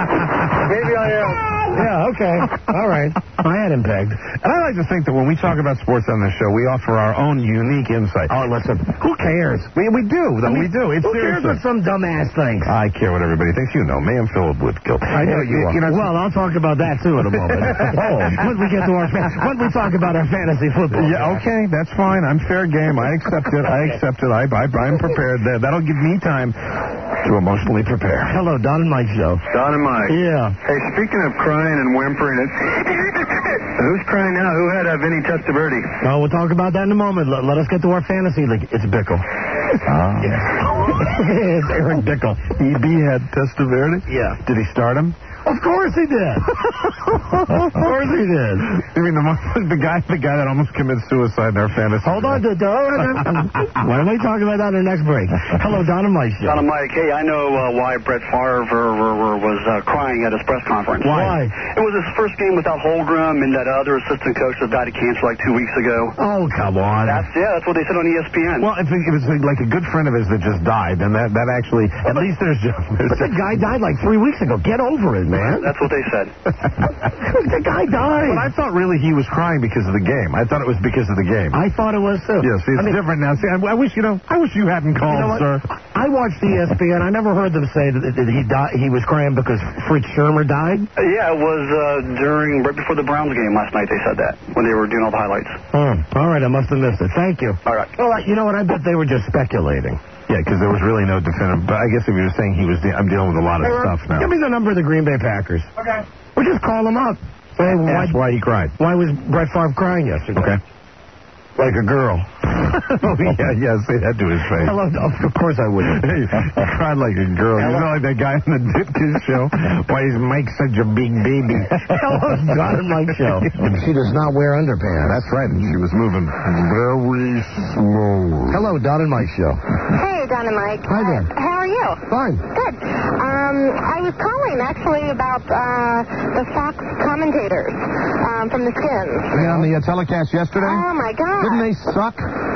S9: Maybe I am.
S8: Yeah, okay. All right. I had him pegged.
S3: And I like to think that when we talk about sports on this show, we offer our own unique insight.
S8: Oh, listen. Who cares?
S3: We, we do, though.
S8: I mean,
S3: we do. It's
S8: who cares
S3: seriously.
S8: what some dumbass thinks?
S3: I care what everybody thinks. You know me. I'm Philip Woodkill.
S8: I know you, you, you know, well, I'll talk about that, too, in a moment. Oh, when we get to our fa- when we talk about our fantasy football.
S3: Yeah, okay. That's fine. I'm fair game. I accept it. I accept it. I, I, I'm prepared. That, that'll give me time to emotionally prepare.
S8: Hello, Don and Mike Show.
S7: Don and Mike.
S8: Yeah.
S7: Hey, speaking of crying and whimpering, who's crying now? Who had uh, Vinny Testaverde?
S8: Oh, we'll talk about that in a moment. Let, let us get to our fantasy league. It's Bickle.
S3: Ah.
S8: Yeah. It's Eric Bickle.
S3: E B had Testaverde?
S8: Yeah.
S3: Did he start him?
S8: Of course he did. Of course he did.
S3: You mean the, the guy the guy that almost committed suicide in our fantasy?
S8: Hold on. To, why don't we talk about that in the next break? Hello, Don and Mike.
S7: Don and Mike. Hey, I know uh, why Brett Favre was uh, crying at his press conference.
S8: Why?
S7: It was his first game without Holmgren and that other assistant coach that died of cancer like two weeks ago.
S8: Oh, come on.
S7: That's yeah. That's what they said on E S P N.
S3: Well, if it, if it's like a good friend of his that just died, then that, that actually, at least there's just...
S8: But the guy died like three weeks ago. Get over it, man.
S7: That's what they said.
S8: The guy died.
S3: But I thought really he was crying because of the game. I thought it was because of the game.
S8: I thought it was, too.
S3: Yes, it's
S8: I mean,
S3: different now. See, I, I wish, you know, I wish you hadn't called,
S8: you know
S3: sir.
S8: I watched E S P N. I never heard them say that, that he died. He was crying because Fritz Shermer died.
S7: Uh, yeah, it was uh, during, right before the Browns game last night, they said that, when they were doing all the highlights.
S8: Hmm. All right, I must have missed it. Thank you.
S7: All right.
S8: Well, you know what? I bet they were just speculating.
S3: Yeah, because there was really no definitive. But I guess if you were saying he was, de- I'm dealing with a lot of
S8: Hey,
S3: stuff now.
S8: Give me the number of the Green Bay Packers.
S9: Okay.
S8: We'll just call them up. Say, why,
S3: Ask why he cried.
S8: why was Brett Favre crying yesterday?
S3: Okay.
S8: Like a girl.
S3: Oh, yeah, yeah, say that to his face.
S8: Hello, of course I wouldn't.
S3: Hey, he cried like a girl. You know, like that guy on the Ditkins show. Why is Mike such a big baby?
S8: Hello, Don and Mike show. She does not wear underpants.
S3: That's right. She was moving very slow.
S8: Hello, Don and Mike show.
S10: Hey, Don and Mike.
S8: Hi there.
S10: Uh, how are you?
S8: Fine.
S10: Good. Um, I was calling actually about uh, the Fox commentators um, from the Skins.
S3: Yeah, on the uh, telecast yesterday?
S10: Oh my God.
S3: Didn't they suck?
S10: I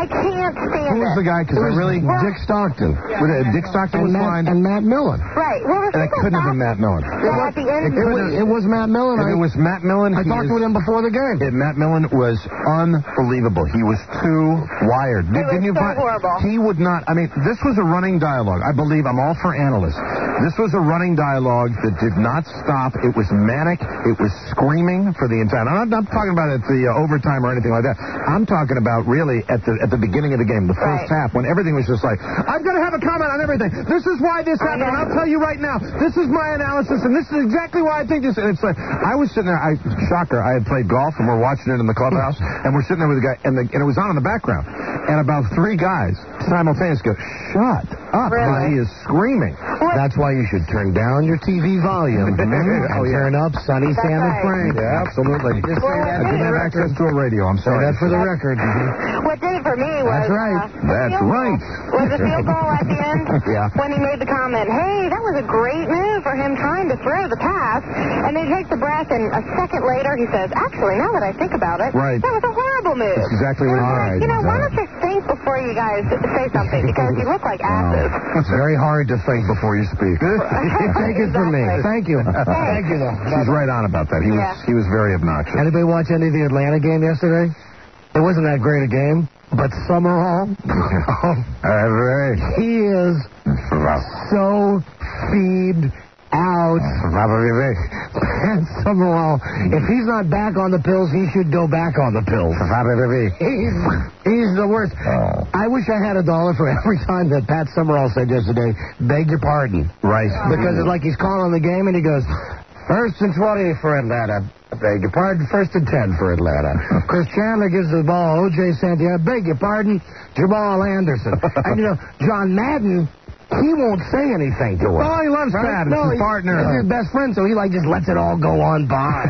S10: can't stand
S3: Who was
S10: it.
S3: the guy? Because I really...
S8: Dick Stockton.
S3: With, uh, Dick Stockton was
S8: and Matt,
S3: fine.
S8: And Matt Millen.
S10: Right. Well,
S3: And it couldn't have been Matt Millen.
S10: Yeah, at the end.
S8: It was, it was Matt Millen.
S3: If
S8: I,
S3: it was Matt Millen,
S8: I
S3: he
S8: talked
S3: is,
S8: with him before the game.
S3: it, Matt Millen was unbelievable. He was too wired. Did,
S10: was
S3: didn't you
S10: so
S3: find,
S10: horrible.
S3: He would not. I mean, this was a running dialogue. I believe I'm all for analysts. This was a running dialogue that did not stop. It was manic. It was screaming for the entire. I'm not, not talking about at the uh, overtime or anything like that. I'm talking about really at the at the beginning of the game, the first
S10: Right.
S3: half, when everything was just like, I'm going to have a comment on everything. This is why this happened, and I'll tell you right now. This is my analysis, and this is exactly why I think this. And it's like I was sitting there. I shocker. I had played golf, and we're watching it in the clubhouse, and we're sitting there with the guy, and, the, and it was on in the background, and about three guys simultaneously go, "Shut up!"
S10: Really?
S3: And he is screaming.
S8: That's why you should turn down your T V volume and
S3: Oh, yeah.
S8: turn up Sunny
S10: That's
S8: Sam and
S10: right.
S8: Frank.
S3: Yeah, absolutely.
S8: Just say that
S3: I
S8: for
S3: didn't
S8: the
S3: have
S8: record.
S3: access to a radio. I'm
S8: Say
S3: sorry.
S8: that for the record.
S10: What did it for me was...
S8: That's right.
S10: Uh, the
S3: That's
S10: field goal.
S3: right.
S10: Was the field goal at the end?
S3: Yeah.
S10: When he made the comment, hey, that was a great move for him trying to throw the pass. And then he takes a breath, and a second later he says, actually, now that I think about it,
S3: Right.
S10: that was a horrible move.
S3: That's exactly what
S10: And
S3: he
S10: I'm like,
S3: did.
S10: You know, why
S3: Right.
S10: don't you think before you guys say something? Because you look like asses.
S8: It's very hard to think before you speak. Take it from me.
S10: Exactly.
S8: Thank you. Thank you, though.
S3: She's right on about that. He was
S10: Yeah.
S3: he was very obnoxious.
S8: Anybody watch any of the Atlanta game yesterday? It wasn't that great a game, but Summerall,
S3: Uh,
S8: he is so feed out. And Summerall, if he's not back on the pills, he should go back on the pills. He's, he's the worst. I wish I had a dollar for every time that Pat Summerall said yesterday, beg your pardon.
S3: Right.
S8: Because it's like he's calling the game and he goes, first and twenty for Atlanta. I beg your pardon. First and ten for Atlanta. Chris Chandler gives the ball. O J Santiago. I beg your pardon. Jamal Anderson. And, you know, John Madden, he won't say anything to him.
S3: Oh, he loves
S8: Right?
S3: Pat. It's
S8: No,
S3: his
S8: he-
S3: partner.
S8: He's his best friend, so he, like, just lets it all go on by.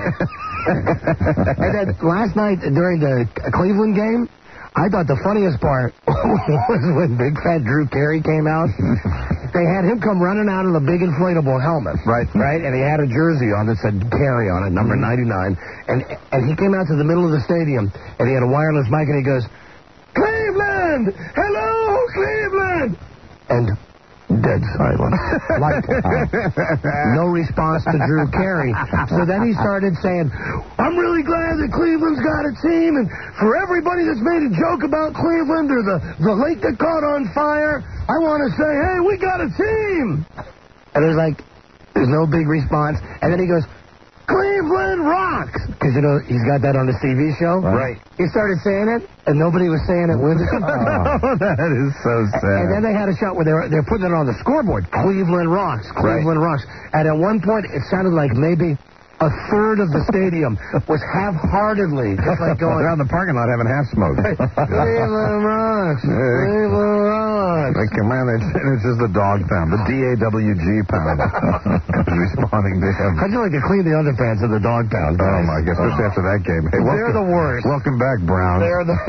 S8: And then last night during the Cleveland game, I thought the funniest part was when Big Fat Drew Carey came out. They had him come running out in a big inflatable helmet.
S3: Right.
S8: Right? And he had a jersey on that said Carey on it, number ninety-nine. And and he came out to the middle of the stadium, and he had a wireless mic, and he goes, Cleveland! Hello, Cleveland! And dead silence. Like, uh, no response to Drew Carey. So then he started saying, I'm really glad that Cleveland's got a team, and for everybody that's made a joke about Cleveland or the, the lake that caught on fire, I want to say, hey, we got a team. And there's like, there's no big response. And then he goes, Cleveland rocks! Because, you know, he's got that on his T V show.
S3: Right.
S8: He started saying it, and nobody was saying it with him.
S3: Oh, that is so sad.
S8: And then they had a shot where they were, they were putting it on the scoreboard. Cleveland rocks. Cleveland rocks. And at one point, it sounded like maybe a third of the stadium was half-heartedly just like going,
S3: They're out in the parking lot having half smoke.
S8: Cleveland rocks. Cleveland rocks.
S3: Like, man, it's, it's just the dog pound, the D A W G pound. Responding to him.
S8: How'd you like to clean the underpants of the dog pound, guys?
S3: Oh, my God, especially after that game. Hey,
S8: They're
S3: welcome,
S8: the worst.
S3: welcome back, Brown.
S8: They're the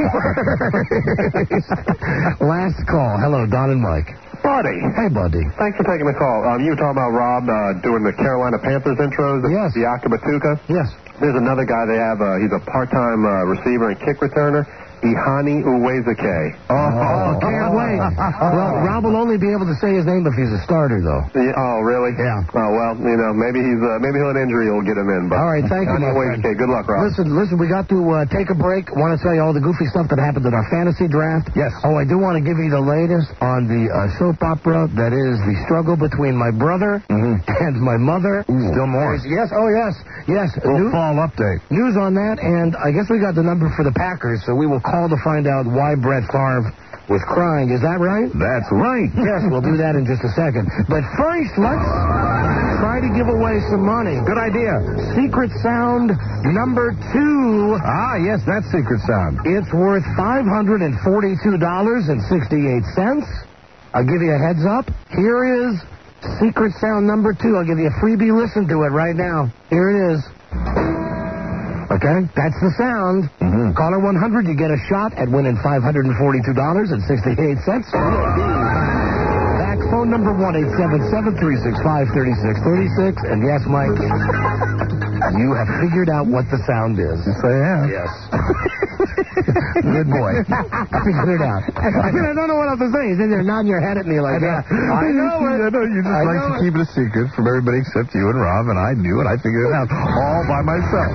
S8: worst. Last call. Hello, Don and Mike.
S7: Buddy.
S8: Hey, buddy.
S7: Thanks for taking the call. Um, you were talking about Rob uh, doing the Carolina Panthers intros.
S8: Yes.
S7: The Akabatuka.
S8: Yes.
S7: There's another guy they have. Uh, he's a part-time uh, receiver and kick returner. Ihani Uwezake.
S8: Oh, can't wait. Well, Rob will only be able to say his name if he's a starter, though.
S7: Yeah, oh, really?
S8: Yeah.
S7: Oh, well, you know, maybe he's uh, maybe he'll an injury will get him in. But
S8: All right, thank you,
S7: Ihani
S8: my friend.
S7: Uwezake. Good luck, Rob.
S8: Listen, listen, we got to uh, take a break. Want to tell you all the goofy stuff that happened at our fantasy draft.
S3: Yes.
S8: Oh, I do want to give you the latest on the uh, soap opera that is the struggle between my brother
S3: Mhm.
S8: and my mother.
S3: Still more.
S8: Yes, oh, yes, yes.
S3: Little
S8: New-
S3: fall update.
S8: News on that, and I guess we got the number for the Packers, so we will call to find out why Brett Favre was crying. Is that right?
S3: That's right.
S8: Yes, we'll do that in just a second. But first, let's try to give away some money.
S3: Good idea.
S8: Secret sound number two.
S3: Ah, yes, that's secret sound.
S8: It's worth five hundred forty-two dollars and sixty-eight cents. I'll give you a heads up. Here is secret sound number two. I'll give you a freebie. Listen to it right now. Here it is. Okay, that's the sound.
S3: Mhm.
S8: Caller one hundred, you get a shot at winning five hundred forty-two dollars and sixty-eight cents. Back phone number one eight seven seven, three six five, three six three six. And yes, Mike, you have figured out what the sound is.
S3: Yes, I have.
S8: Yes. Good boy. Figured it out. I mean, I don't know what else to say. He's in there nodding your head at me like that.
S3: I know it. I know you just
S8: I
S3: like
S8: know
S3: to
S8: it.
S3: keep it a secret from everybody except you and Rob, and I knew it. I figured it out all by myself.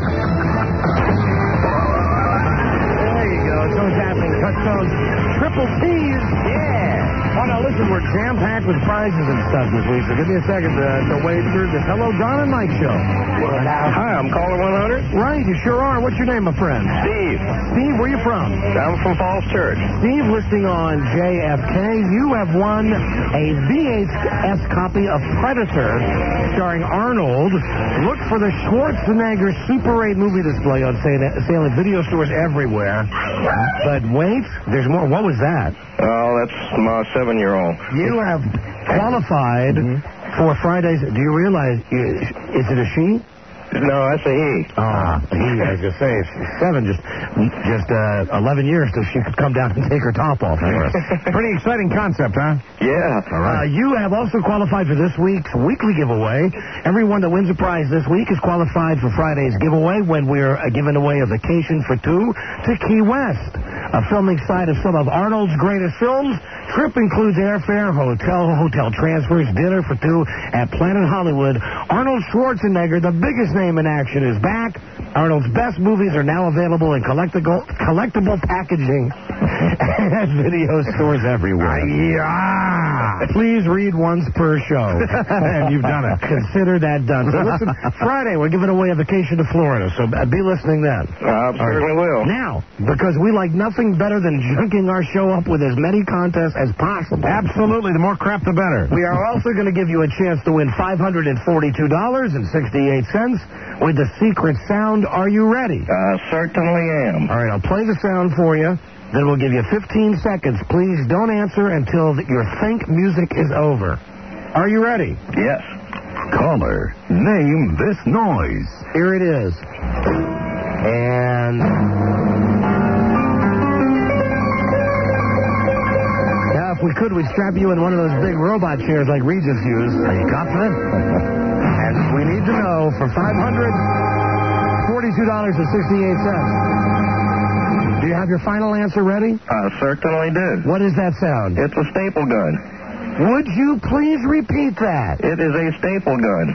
S8: There you go. Toes happening. Touchstones. Triple T's. Yeah. Oh, now listen, we're jam-packed with prizes and stuff this week, so give me a second to, to wade through this Hello, Don and Mike show.
S1: Hi, I'm caller one hundred.
S8: Right, you sure are. What's your name, my friend?
S1: Steve.
S8: Steve, where you from?
S1: I'm from Falls Church.
S8: Steve, listing on J F K, you have won a V H S copy of Predator starring Arnold. Look for the Schwarzenegger Super eight movie display on sale sale at video stores everywhere. But wait, there's more. What was that?
S1: Oh, that's my seven-year-old.
S8: You have qualified for Friday's. Do you realize, is it a she?
S1: No, that's a he.
S8: Ah, he, I was going to say, it's seven, just just uh, eleven years till she could come down and take her top off for us.
S3: Pretty exciting concept, huh?
S1: Yeah.
S3: All right.
S8: Uh, you have also qualified for this week's weekly giveaway. Everyone that wins a prize this week is qualified for Friday's giveaway when we're uh, giving away a vacation for two to Key West, a filming site of some of Arnold's greatest films. Trip includes airfare, hotel, hotel transfers, dinner for two at Planet Hollywood. Arnold Schwarzenegger, the biggest name in action, is back. Arnold's best movies are now available in collectible, collectible packaging at video stores everywhere.
S3: Yeah.
S8: Please read once per show.
S3: And you've done it.
S8: Consider that done. So listen, Friday, we're giving away a vacation to Florida, so be listening then.
S1: I certainly will.
S8: Now, because we like nothing better than junking our show up with as many contests as possible.
S3: Absolutely. The more crap, the better.
S8: We are also going to give you a chance to win five hundred forty-two dollars and sixty-eight cents with the secret sound. Are you ready?
S1: I certainly am.
S8: All right, I'll play the sound for you. Then we'll give you fifteen seconds. Please don't answer until the, your think music is over. Are you ready?
S1: Yes.
S3: Caller, name this noise.
S8: Here it is. And... now, if we could, we'd strap you in one of those big robot chairs like Regis used. Are you confident? And we need to know for five hundred forty-two dollars and sixty-eight cents. Do you have your final answer ready?
S1: I certainly do.
S8: What is that sound?
S1: It's a staple gun.
S8: Would you please repeat that?
S1: It is a staple gun.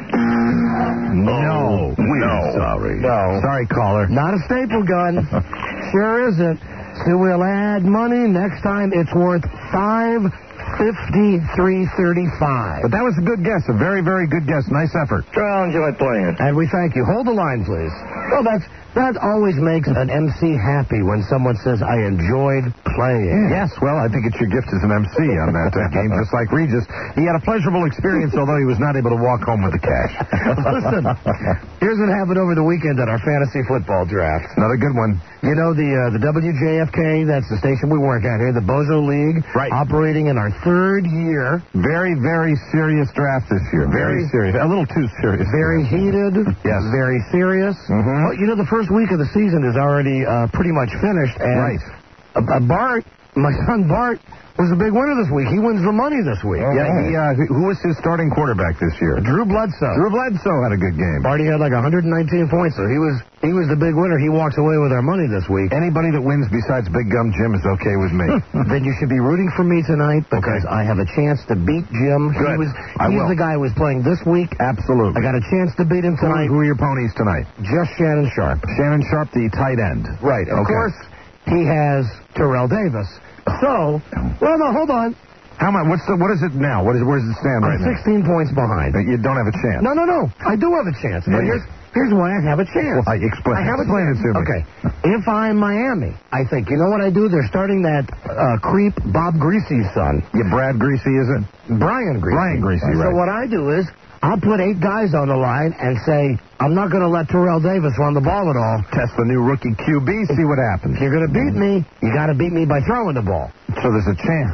S3: No. We're
S1: No.
S3: sorry.
S8: No.
S3: Sorry, caller.
S8: Not a staple gun. Sure isn't. So we'll add money. Next time it's worth five fifty-three thirty-five.
S3: But that was a good guess. A very, very good guess. Nice effort.
S1: Well, I enjoyed playing.
S8: And we thank you. Hold the line, please. Well, that's that always makes an M C happy when someone says, I enjoyed playing.
S3: Yes, well, I think it's your gift as an M C on that uh, game, just like Regis. He had a pleasurable experience, although he was not able to walk home with the cash.
S8: Listen, here's what happened over the weekend at our fantasy football draft.
S3: Another good one.
S8: You know, the uh, the W J F K, that's the station we work at here, the Bozo League.
S3: Right.
S8: Operating in our third year.
S3: Very, very serious draft this year. Very,
S8: Very-
S3: serious. A little too serious.
S8: Very heated.
S3: Yes.
S8: Very serious.
S3: Mhm.
S8: Well, you know, the first week of the season is already uh, pretty much finished. And
S3: Right.
S8: uh, uh, Bart, my son Bart, was a big winner this week. He wins the money this week.
S3: Yeah, he, uh, who was his starting quarterback this year?
S8: Drew Bledsoe.
S3: Drew Bledsoe had a good game.
S8: Barty had like one hundred nineteen points, so he was he was the big winner. He walks away with our money this week.
S3: Anybody that wins besides Big Gum Jim is okay with me.
S8: Then you should be rooting for me tonight because I have a chance to beat Jim. He
S3: Good.
S8: was
S3: I
S8: he's
S3: will.
S8: the guy who was playing this week.
S3: Absolutely.
S8: I got a chance to beat him
S3: Who,
S8: tonight.
S3: who are your ponies tonight?
S8: Just Shannon Sharp.
S3: Shannon Sharp, the tight end.
S8: Right. Of
S3: Okay.
S8: course, he has Terrell Davis. So, well, no, hold on.
S3: How much? What's the? What is it now? What is? Where does it stand right
S8: I'm
S3: now?
S8: sixteen points behind.
S3: You don't have a chance.
S8: No, no, no. I do have a chance. But
S3: Yeah.
S8: here's here's why I have a chance.
S3: Why? Explain-
S8: I have a
S3: explain
S8: chance.
S3: it to me.
S8: Okay. If I'm Miami, I think, you know what I do? They're starting that uh, creep Bob Greasy's son.
S3: Yeah, Brad Greasy, is it?
S8: Brian Greasy.
S3: Brian Greasy,
S8: So
S3: right.
S8: what I do is I'll put eight guys on the line and say, I'm not going to let Terrell Davis run the ball at all.
S3: Test the new rookie Q B, see what happens.
S8: If you're going to beat me, you got to beat me by throwing the ball.
S3: So there's a chance.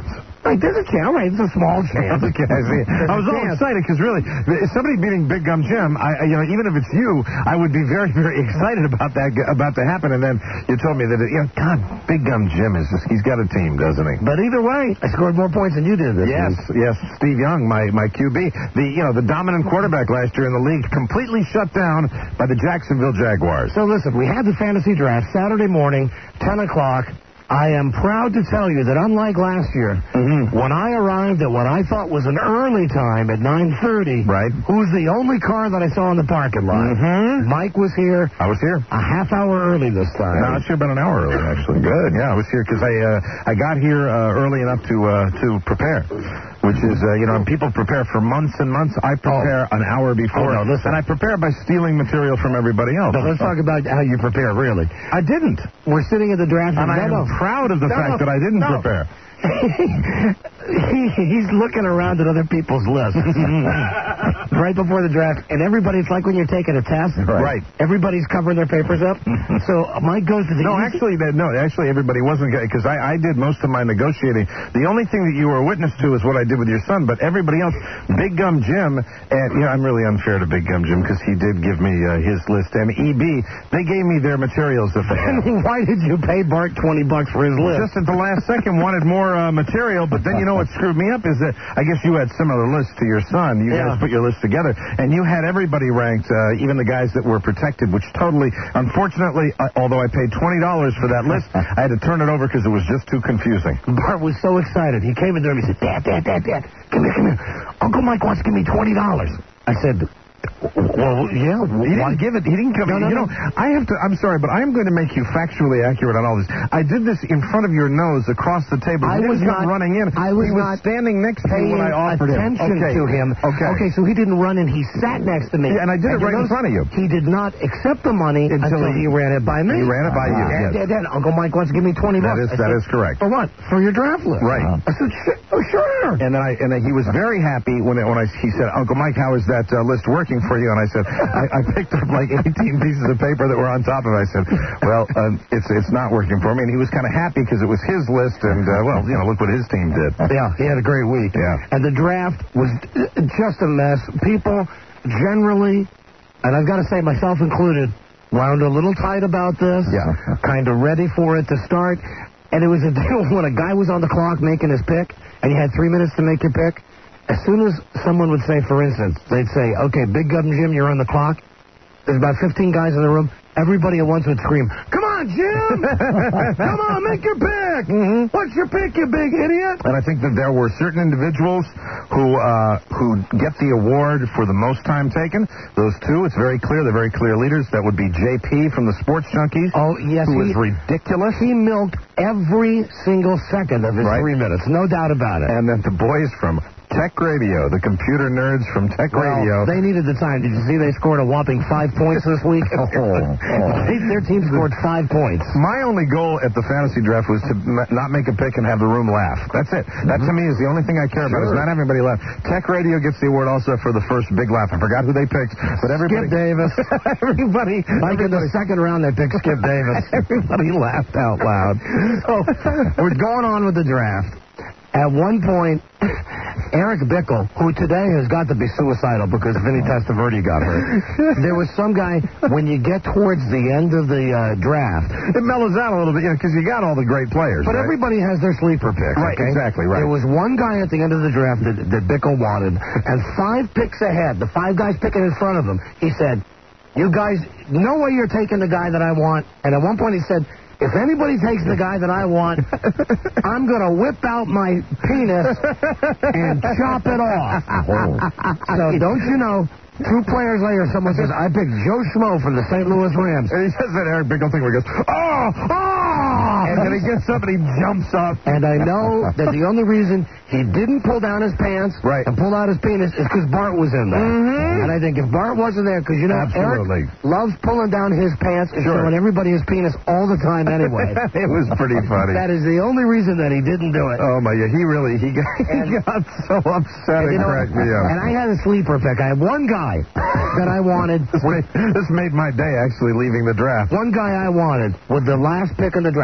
S8: Like, there's a chance. Right, it's a small chance.
S3: Okay, I see. I was all excited because really, if somebody beating Big Gum Jim, I, you know, even if it's you, I would be very, very excited about that about to happen. And then you told me that, it, you know, God, Big Gum Jim is just—he's got a team, doesn't he?
S8: But either way, I scored more points than you did this
S3: Yes,
S8: week.
S3: yes. Steve Young, my my Q B, the you know the dominant quarterback last year in the league, completely shut down by the Jacksonville Jaguars.
S8: So listen, we had the fantasy draft Saturday morning, ten o'clock. I am proud to tell you that unlike last year,
S3: mm-hmm.
S8: when I arrived at what I thought was an early time at nine thirty,
S3: right.
S8: who's the only car that I saw in the parking lot?
S3: Mm-hmm.
S8: Mike was here.
S3: I was here.
S8: A half hour early this time.
S3: No, I was here about an hour early, actually. Good. Yeah, I was here because I uh, I got here uh, early enough to uh, to prepare. Which is, uh, you know, people prepare for months and months. I prepare oh. an hour before.
S8: Oh, no, listen.
S3: And I prepare by stealing material from everybody else.
S8: No, let's talk about how you prepare, really.
S3: I didn't.
S8: We're sitting at the draft.
S3: And I
S8: no,
S3: am
S8: no.
S3: proud of the
S8: no,
S3: fact
S8: no.
S3: that I didn't
S8: no.
S3: prepare.
S8: he, he's looking around at other people's lists right before the draft, and everybody's like when you're taking a test.
S3: Right.
S8: Everybody's covering their papers up. So Mike goes to the...
S3: No, actually, no, actually everybody wasn't, because I, I did most of my negotiating. The only thing that you were a witness to is what I did with your son, but everybody else, Big Gum Jim, and, you know, I'm really unfair to Big Gum Jim, because he did give me uh, his list, and E B, they gave me their materials if they had.
S8: Why did you pay Bart twenty bucks for his list?
S3: Just at the last second, wanted more uh, material, but then you know what screwed me up is that I guess you had similar lists to your son. You
S8: yeah.
S3: guys put your list together, and you had everybody ranked, uh, even the guys that were protected, which totally, unfortunately, uh, although I paid twenty dollars for that list, I had to turn it over because it was just too confusing.
S8: Bart was so excited. He came in there and he said, Dad, Dad, Dad, Dad, come here, come here. Uncle Mike wants to give me twenty dollars. I said... Well, yeah.
S3: He didn't give it. He didn't come.
S8: No, no,
S3: you know,
S8: no.
S3: I have to. I'm sorry, but I am going to make you factually accurate on all this. I did this in front of your nose across the table.
S8: I
S3: he
S8: was
S3: didn't come
S8: not
S3: running in.
S8: I was
S3: he was
S8: not
S3: standing next to you when I offered him.
S8: attention
S3: Okay.
S8: to him.
S3: Okay.
S8: Okay. So he didn't run in. He sat next to me.
S3: Yeah, and I did it
S8: you
S3: right in
S8: notice
S3: front of you.
S8: He did not accept the money
S3: Until
S8: until,
S3: he-
S8: he ran it by me.
S3: He ran it by you,
S8: Dad,
S3: yes.
S8: Dad, Dad, Uncle Mike wants to give me twenty
S3: That
S8: bucks.
S3: is that is correct.
S8: For what? For your draft list.
S3: Right.
S8: I said, "Sure- oh, sure.
S3: And then I and then he was very happy when when I he said, Uncle Mike, how is that uh, list working for you? And I said, I, I picked up like eighteen pieces of paper that were on top of it. I said, well, uh, it's it's not working for me. And he was kind of happy because it was his list, and uh, well, you know, look what his team did.
S8: Yeah, he had a great week.
S3: Yeah.
S8: And the draft was just a mess. People generally, and I've got to say myself included, wound a little tight about this.
S3: Yeah.
S8: Kind of ready for it to start. And it was a deal when a guy was on the clock making his pick, and you had three minutes to make your pick. As soon as someone would say, for instance, they'd say, okay, Big Gum Jim, you're on the clock. There's about fifteen guys in the room. Everybody at once would scream, come on, Jim! Come on, make your pick! Mm-hmm. What's your pick, you big idiot?
S3: And I think that there were certain individuals who uh, who get the award for the most time taken. Those two, it's very clear. They're very clear leaders. That would be J P from the Sports Junkies.
S8: Oh, yes.
S3: Who
S8: he,
S3: was ridiculous.
S8: He milked every single second of his
S3: Right.
S8: three minutes. No doubt about it.
S3: And then the boys from Tech Radio, the computer nerds from Tech
S8: Well,
S3: Radio.
S8: they needed the time. Did you see they scored a whopping five points this week?
S3: Oh, oh.
S8: They, their team scored five points.
S3: My only goal at the fantasy draft was to m- not make a pick and have the room laugh. That's it. That to me is the only thing I care about. Is not having anybody laugh. Tech Radio gets the award also for the first big laugh. I forgot who they picked, but everybody.
S8: Skip Davis.
S3: everybody.
S8: Like in the second round, they picked Skip Davis.
S3: Everybody laughed out loud.
S8: So we're going on with the draft. At one point, Eric Bickle, who today has got to be suicidal because Vinny Testaverde got hurt. There was some guy, when you get towards the end of the uh, draft.
S3: It mellows out a little bit, you know, because you got all the great players.
S8: But
S3: right?
S8: everybody has their sleeper pick.
S3: Right,
S8: okay?
S3: exactly, right.
S8: There was one guy at the end of the draft that, that Bickle wanted, and five picks ahead, the five guys picking in front of him, he said, you guys, no way you're taking the guy that I want. And at one point he said, if anybody takes the guy that I want, I'm going to whip out my penis and chop it off. Oh. So don't you know, two players later, someone says, I picked Joe Schmo from the Saint Louis Rams.
S3: And he says that Eric Bickle thing where he goes, oh, oh! And then he gets up and he jumps up.
S8: And I know that the only reason he didn't pull down his pants
S3: right.
S8: and pull out his penis is because Bart was in there.
S3: Mm-hmm.
S8: And I think if Bart wasn't there, because you know,
S3: Absolutely.
S8: Eric loves pulling down his pants and
S3: Sure.
S8: showing everybody his penis all the time anyway.
S3: It was pretty funny.
S8: That is the only reason that he didn't do it.
S3: Oh, my, yeah, he really, he got,
S8: And-
S3: he got so upset
S8: And, you
S3: it
S8: know,
S3: cracked me up.
S8: and I had a sleeper pick. I had one guy that I wanted.
S3: This made, this made my day, actually, leaving the draft.
S8: One guy I wanted with the last pick in the draft. This guy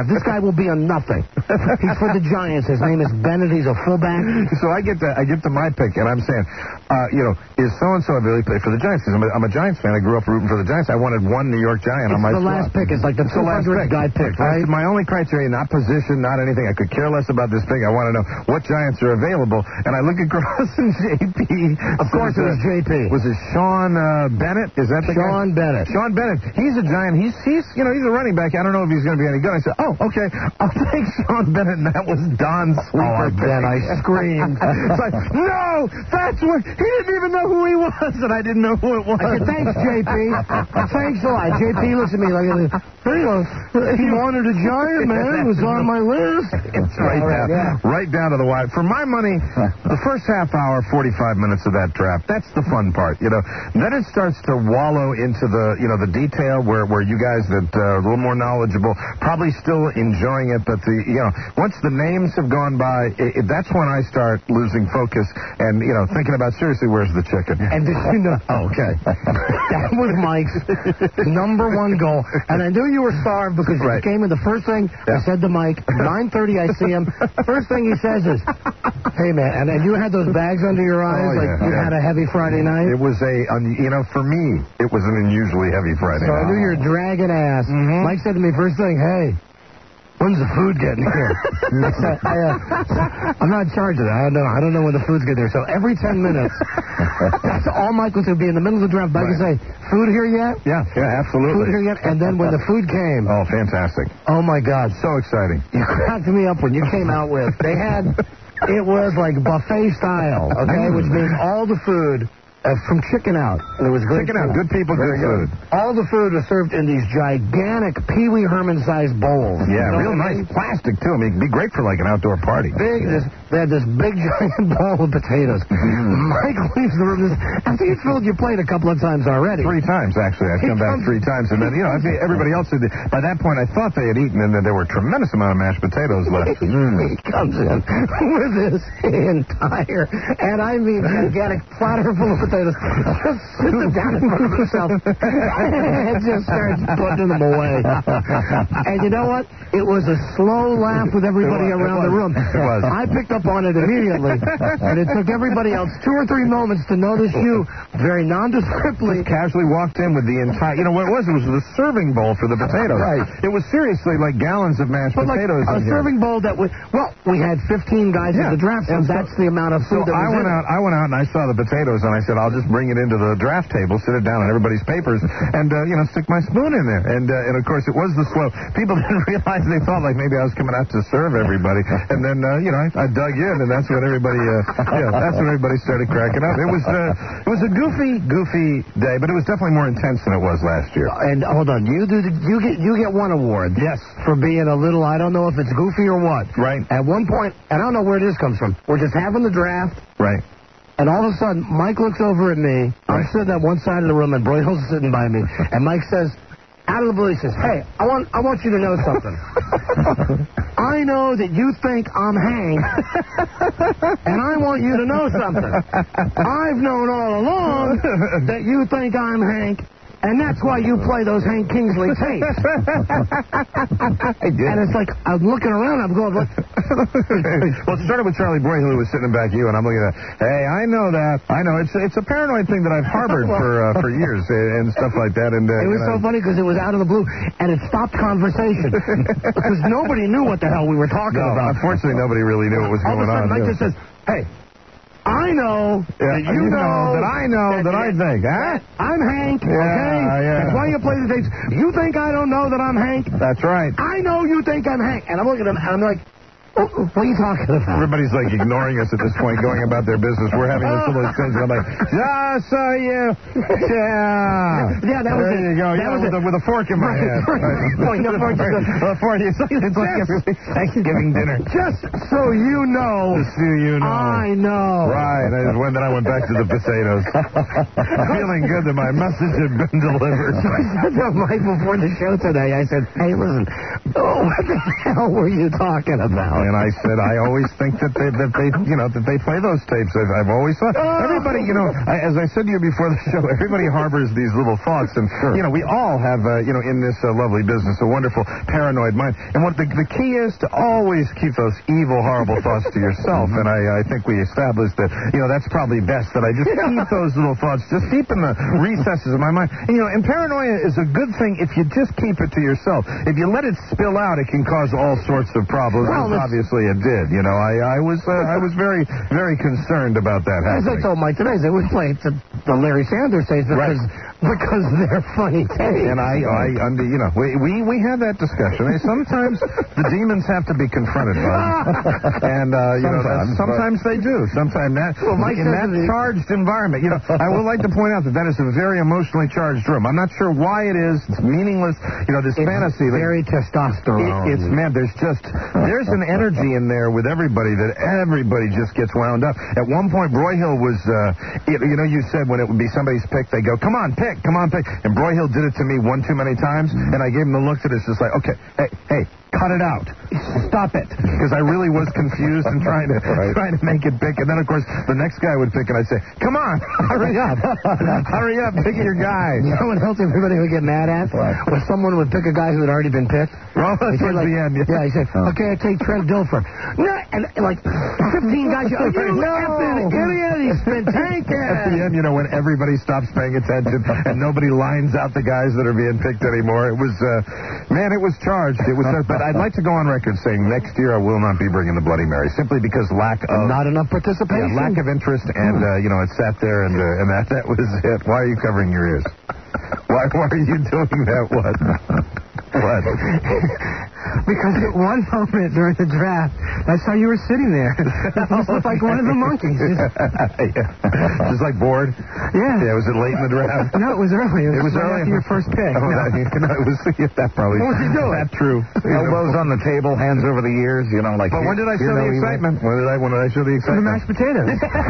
S8: will be a nothing. He's for the Giants. His name is Bennett. He's a fullback.
S3: So I get to I get to my pick, and I'm saying, uh, you know, is so-and-so ability to play for the Giants? I'm a, I'm a Giants fan. I grew up rooting for the Giants. I wanted one New York Giant
S8: it's
S3: on my
S8: the
S3: squad.
S8: last pick. It's like the two hundredth guy pick, right?
S3: That's my only criteria, not position, not anything. I could care less about this pick. I want to know what Giants are available. And I look across and J P.
S8: Of course it was J P.
S3: Was it Sean uh, Bennett? Is that the
S8: Sean
S3: guy?
S8: Bennett.
S3: Sean Bennett. He's a Giant. He's, he's, you know, he's a running back. I don't know if he's going to be any good. I said, oh, okay, I'll take Sean Bennett. And that was Don's sleeper.
S8: Oh, then I screamed.
S3: It's like, no, that's what, he didn't even know who he was, and I didn't know who it was.
S8: I said, thanks, J P. Thanks a lot. J P looks at me like, hey, uh, he wanted a Giant, man. It was on my list.
S3: It's right down, yeah. right down to the wire. For my money, the first half hour, forty-five minutes of that draft, that's the fun part, you know. Then it starts to wallow into the, you know, the detail where, where you guys that uh, are a little more knowledgeable, probably still enjoying it, but the, you know, once the names have gone by, it, it, that's when I start losing focus and, you know, thinking about, seriously, where's the chicken?
S8: And did you know? Oh, okay. That was Mike's number one goal. And I knew you were starved because
S3: right.
S8: you came in the first thing
S3: yeah.
S8: I said to Mike, nine thirty I see him. First thing he says is, hey, man, and, and you had those bags under your eyes
S3: oh,
S8: like
S3: yeah,
S8: you
S3: yeah.
S8: had a heavy Friday night?
S3: It was a, un, you know, for me, it was an unusually heavy Friday
S8: so
S3: night.
S8: I knew you were dragging ass.
S3: Mm-hmm.
S8: Mike said to me first thing, hey, when's the food getting here? I said, I, uh, I'm not in charge of that. I don't know. I don't know when the food's getting here. So every ten minutes, that's all Mike was going to be in the middle of the draft. Mike would say, food here yet?
S3: Yeah, yeah, absolutely.
S8: Food here yet? And then when the food came.
S3: Oh, fantastic.
S8: Oh, my God.
S3: So exciting.
S8: You cracked me up when you came out with. They had, it was like buffet style, okay, which means all the food. Uh, from Chicken Out. And it was great.
S3: Chicken Out, good people, good food.
S8: All the food was served in these gigantic Pee Wee Herman-sized bowls.
S3: Yeah,
S8: you know
S3: real nice. I mean? Plastic, too. I mean, it'd be great for, like, an outdoor party.
S8: Big, this, they had this big, giant bowl of potatoes. Mm-hmm. Mike leaves the room. This, after you filled your plate a couple of times already.
S3: Three times, actually. I've come back three times. And then, you know, everybody else, had, by that point, I thought they had eaten, and then there were a tremendous amount of mashed potatoes left.
S8: Mm. He comes in with this entire, and I mean, gigantic platter full of potatoes. Sits it down in front of himself and just starts putting them away. And you know what? It was a slow laugh with everybody
S3: was,
S8: around the room.
S3: It was.
S8: I picked up on it immediately, and it took everybody else two or three moments to notice you very nondescriptly.
S3: Just casually walked in with the entire, you know what it was? It was the serving bowl for the potatoes.
S8: Right.
S3: It was seriously like gallons of mashed
S8: but
S3: potatoes.
S8: Like a serving
S3: here.
S8: bowl that was, well, we had fifteen guys
S3: yeah.
S8: in the draft, so,
S3: so
S8: that's the amount of food
S3: so
S8: that was
S3: I went
S8: in
S3: out, I went out and I saw the potatoes, and I said, I'll just bring it into the draft table, sit it down on everybody's papers, and, uh, you know, stick my spoon in there. And, uh, and of course, it was the slow. People didn't realize, they thought like maybe I was coming out to serve everybody. And then, uh, you know, I, I dug in, and that's when everybody, uh, yeah, that's when everybody started cracking up. It was, uh, it was a goofy, goofy day, but it was definitely more intense than it was last year.
S8: And hold on, you do, the, you get, you get one award.
S3: Yes.
S8: For being a little, I don't know if it's goofy or what.
S3: Right.
S8: At one point, and I don't know where this comes from, we're just having the draft.
S3: Right.
S8: And all of a sudden, Mike looks over at me. I'm sitting at one side of the room, and Broyles is sitting by me. And Mike says, out of the blue, he says, hey, I want I want you to know something. I know that you think I'm Hank, and I want you to know something. I've known all along that you think I'm Hank, and that's why you play those Hank Kingsley tapes.
S3: I did.
S8: And it's like, I'm looking around, I'm going, what?
S3: Well, it started with Charlie Broy, who was sitting back you, and I'm looking at, hey, I know that. I know. It's it's a paranoid thing that I've harbored for uh, for years and stuff like that. And uh,
S8: it was so know. funny because it was out of the blue, and it stopped conversation. Because nobody knew what the hell we were talking
S3: no,
S8: about.
S3: Unfortunately, nobody really knew what was
S8: All
S3: going
S8: on. All of a sudden,
S3: on.
S8: Mike just says, hey, I know
S3: yeah,
S8: that you,
S3: you
S8: know,
S3: know that I know that, that I think, huh?
S8: I'm Hank,
S3: yeah,
S8: okay?
S3: Yeah.
S8: That's why you play the tapes. You think I don't know that I'm Hank?
S3: That's right.
S8: I know you think I'm Hank. And I'm looking at him, and I'm like, what are you talking about?
S3: Everybody's like ignoring us at this point, going about their business. We're having this little exchange. I'm like, just so you, yeah,
S8: yeah, that was
S3: there
S8: it.
S3: you go.
S8: That
S3: yeah,
S8: was
S3: with,
S8: it.
S3: A, with a fork in my hand.
S8: Point, no fork,
S3: a fork. It's like, it's like Thanksgiving dinner.
S8: Just so you know,
S3: just so you know,
S8: I know.
S3: Right. And when then I went back to the potatoes, feeling good that my message had been delivered.
S8: So I said to Mike before the show today, I said, hey, listen, oh, what the hell were you talking about?
S3: And I said, I always think that they, that they, you know, that they play those tapes. I've, I've always thought. Everybody, you know, I, as I said to you before the show, everybody harbors these little thoughts. And, sure. you know, we all have, uh, you know, in this uh, lovely business, a wonderful paranoid mind. And what the, the key is to always keep those evil, horrible thoughts to yourself. And I, I think we established that, you know, that's probably best, that I just keep those little thoughts just deep in the recesses of my mind. And, you know, and paranoia is a good thing if you just keep it to yourself. If you let it spill out, it can cause all sorts of problems. Well, obviously it did. You know, I, I was uh, I was very, very concerned about that happening.
S8: As I told Mike today, they would play the, the Larry Sanders tapes because, right. because they're funny tapes.
S3: And I, I under, you know, we, we, we had that discussion. I mean, sometimes the demons have to be confronted, Bud. And, uh, you sometimes, know, sometimes they do. Sometimes that, well, Mike in that the... charged environment, you know, I would like to point out that that is a very emotionally charged room. I'm not sure why it is. It's meaningless. You know, this
S8: it's
S3: fantasy.
S8: Very like, testosterone.
S3: It, it's, man, there's just, there's an energy in there with everybody that everybody just gets wound up. At one point, Broyhill was, uh, you, you know, you said when it would be somebody's pick, they go, come on, pick, come on, pick. And Broyhill did it to me one too many times, and I gave him the look that it's just like, okay, hey, hey, cut it out. Stop it. Because I really was confused and trying to right. trying to make it pick. And then, of course, the next guy would pick, and I'd say, come on, hurry up. Hurry up, pick your guy.
S8: You know what else everybody would get mad at? What? When someone would pick a guy who had already been picked.
S3: Well, that's towards
S8: like,
S3: the end. Yeah,
S8: yeah he said, oh. okay, I take Trent Dilfer. No, and, and like fifteen guys, oh, you
S3: no.
S8: effing idiot, he's been taken.
S3: At the end, you know, when everybody stops paying attention and nobody lines out the guys that are being picked anymore, it was, uh, man, it was charged. It was, uh, but I'd like to go on record saying next year I will not be bringing the Bloody Mary, simply because lack of...
S8: Not enough participation.
S3: Yeah, lack of interest, and, uh, you know, it sat there, and, uh, and that, that was it. Why are you covering your ears? Why, why are you doing that? What? What?
S8: Because at one moment during the draft, I saw you were sitting there. You looked like one of the monkeys.
S3: yeah. Just like bored?
S8: Yeah.
S3: Yeah, was it late in the draft?
S8: No, it was early. It was,
S3: it was
S8: right
S3: early
S8: after your first pick.
S3: Oh,
S8: no.
S3: that, no, it was, yeah, that probably...
S8: What was he doing?
S3: That's true.
S11: Elbows on the table, hands over the ears, you know, like...
S3: But when did I show the excitement? When did I, when did I show the excitement?
S8: The mashed potatoes.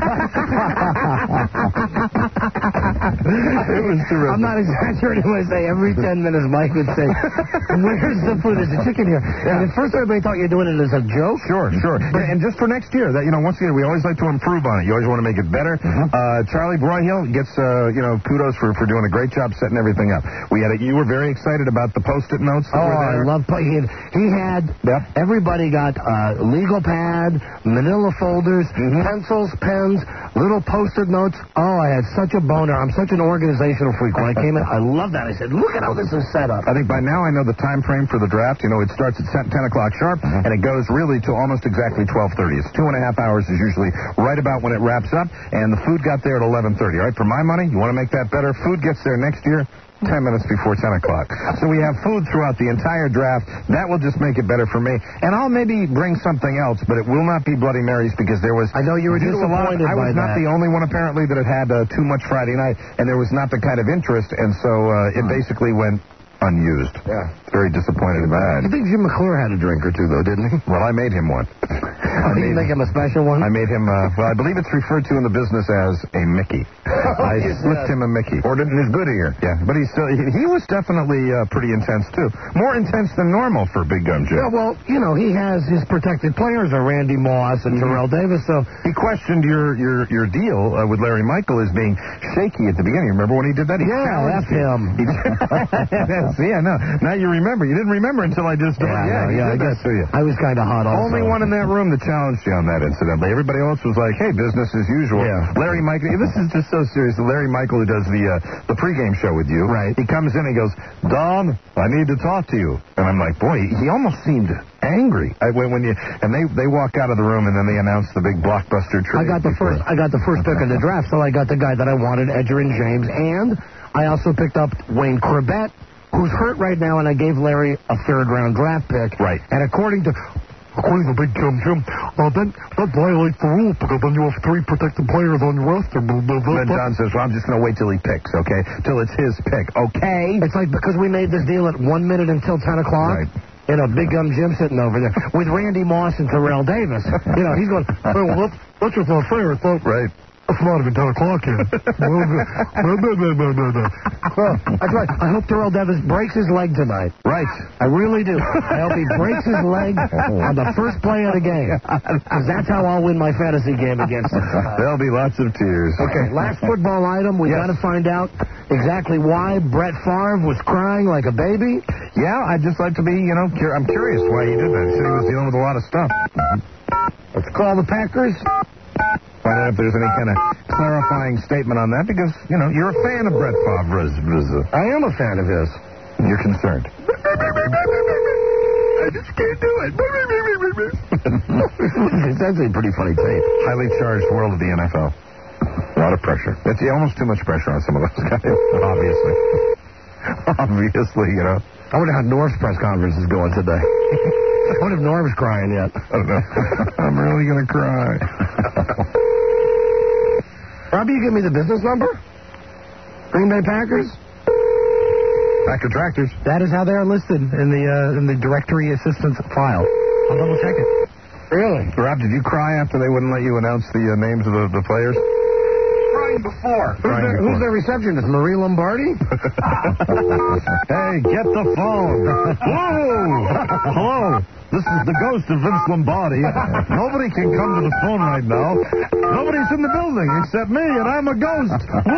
S3: It was terrific.
S8: I'm not exaggerating when I say every ten minutes Mike would say, where's the food? There's a chicken here. Yeah. And at first everybody thought you were doing it as a joke.
S3: Sure, sure. But, and just for next year, that you know, once again, we always like to improve on it. You always want to make it better. Mm-hmm. Uh, Charlie Broyhill gets, uh, you know, kudos for, for doing a great job setting everything up. We had a, you were very excited about the Post-it notes that
S8: oh,
S3: were there.
S8: I love play. He had, he had yep. everybody got uh, legal pad, manila folders, mm-hmm. pencils, pens, little Post-it notes. Oh, I had such a boner. I'm such an organizational freak. When I came in, I love that. I said, look at how this is set up.
S3: I think by now I know the time frame for the draft. You know, it starts at ten o'clock sharp, mm-hmm. and it goes really to almost exactly twelve thirty. It's two and a half hours is usually right about when it wraps up, and the food got there at eleven thirty. All right, for my money, you want to make that better? Food gets there next year ten minutes before ten o'clock. So we have food throughout the entire draft. That will just make it better for me. And I'll maybe bring something else, but it will not be Bloody Marys because there was...
S8: I know you were disappointed
S3: I was
S8: by
S3: not
S8: that.
S3: the only one, apparently, that had had uh, too much Friday night, and there was not the kind of interest, and so uh, it basically went unused.
S8: Yeah.
S3: Very disappointed about that.
S8: I think Jim McClure had a drink or two, though, didn't he?
S3: Well, I made him one.
S8: I did you make him a special one?
S3: I made him, uh, well, I believe it's referred to in the business as a Mickey. I slipped him a Mickey.
S11: Or didn't his good ear.
S3: Yeah, but he's still, he, he was definitely uh, pretty intense, too. More intense than normal for Big Gum Jim.
S8: Yeah, well, you know, he has his protected players are Randy Moss and mm-hmm. Terrell Davis, so...
S3: He questioned your your, your deal uh, with Larry Michael as being shaky at the beginning. Remember when he did that? He
S8: yeah, that's him.
S3: He See, I know. Now you remember. You didn't remember until I just...
S8: Yeah,
S3: yeah,
S8: no,
S3: he
S8: yeah
S3: did
S8: I
S3: that to you.
S8: I was kind of hot also.
S3: Only one in that room that challenged you on that, incidentally. Everybody else was like, hey, business as usual.
S8: Yeah.
S3: Larry Michael... This is just so serious. Larry Michael, who does the uh, the pregame show with you,
S8: right?
S3: He comes in and he goes, Don, I need to talk to you. And I'm like, boy, he almost seemed angry. I, when, when you and they they walk out of the room and then they announce the big blockbuster trade.
S8: I got the first I got the first pick of the draft, so I got the guy that I wanted, Edgerrin James, and I also picked up Wayne Corbett, who's hurt right now, and I gave Larry a third round draft pick.
S3: Right.
S8: And according to According to Big Jim Jim, uh, that, that violates the rule because then you have three protected players on your roster.
S3: Then John says, well, I'm just going to wait till he picks, okay? Till it's his pick, okay?
S8: It's like because we made this deal at one minute until ten o'clock.
S3: Right.
S8: You know, Big Gum Jim sitting over there with Randy Moss and Terrell Davis. You know, he's going, hey, well, that's, that's just not fair. It's not,
S3: right.
S8: It's not even ten o'clock yet. Well, that's right. I hope Terrell Davis breaks his leg tonight.
S3: Right.
S8: I really do. I hope he breaks his leg on the first play of the game. Because that's how I'll win my fantasy game against him.
S3: There'll be lots of tears.
S8: Okay, last football item. We
S3: Yes.
S8: got to find out exactly why Brett Favre was crying like a baby.
S3: Yeah, I'd just like to be, you know, cur- I'm curious why he did that. He said he was dealing with a lot of stuff.
S8: Let's call the Packers.
S3: Find out if there's any kind of clarifying statement on that, because, you know, you're a fan of Brett Favre's.
S8: I am a fan of his.
S3: You're concerned.
S8: I just can't do it. It's actually a pretty funny tape.
S3: Highly charged world of the N F L. A lot of pressure. It's almost too much pressure on some of those guys, obviously. Obviously, you know.
S8: I wonder how Norm's press conference is going today. I wonder if Norm's crying yet.
S3: I don't know. I'm really going to cry.
S8: Robbie, you give me the business number? Green Bay Packers?
S3: Packer Tractors.
S8: That is how they're listed in the uh, in the directory assistance file. I'll double check it. Really?
S3: Rob, did you cry after they wouldn't let you announce the uh, names of the, the players?
S8: Crying before. Who's,
S3: Crying
S8: their,
S3: before.
S8: who's their receptionist? Marie Lombardi?
S3: Hey, get the phone. Whoa! Hello. This is the ghost of Vince Lombardi. Nobody can come to the phone right now. Nobody's in the building except me, and I'm a ghost.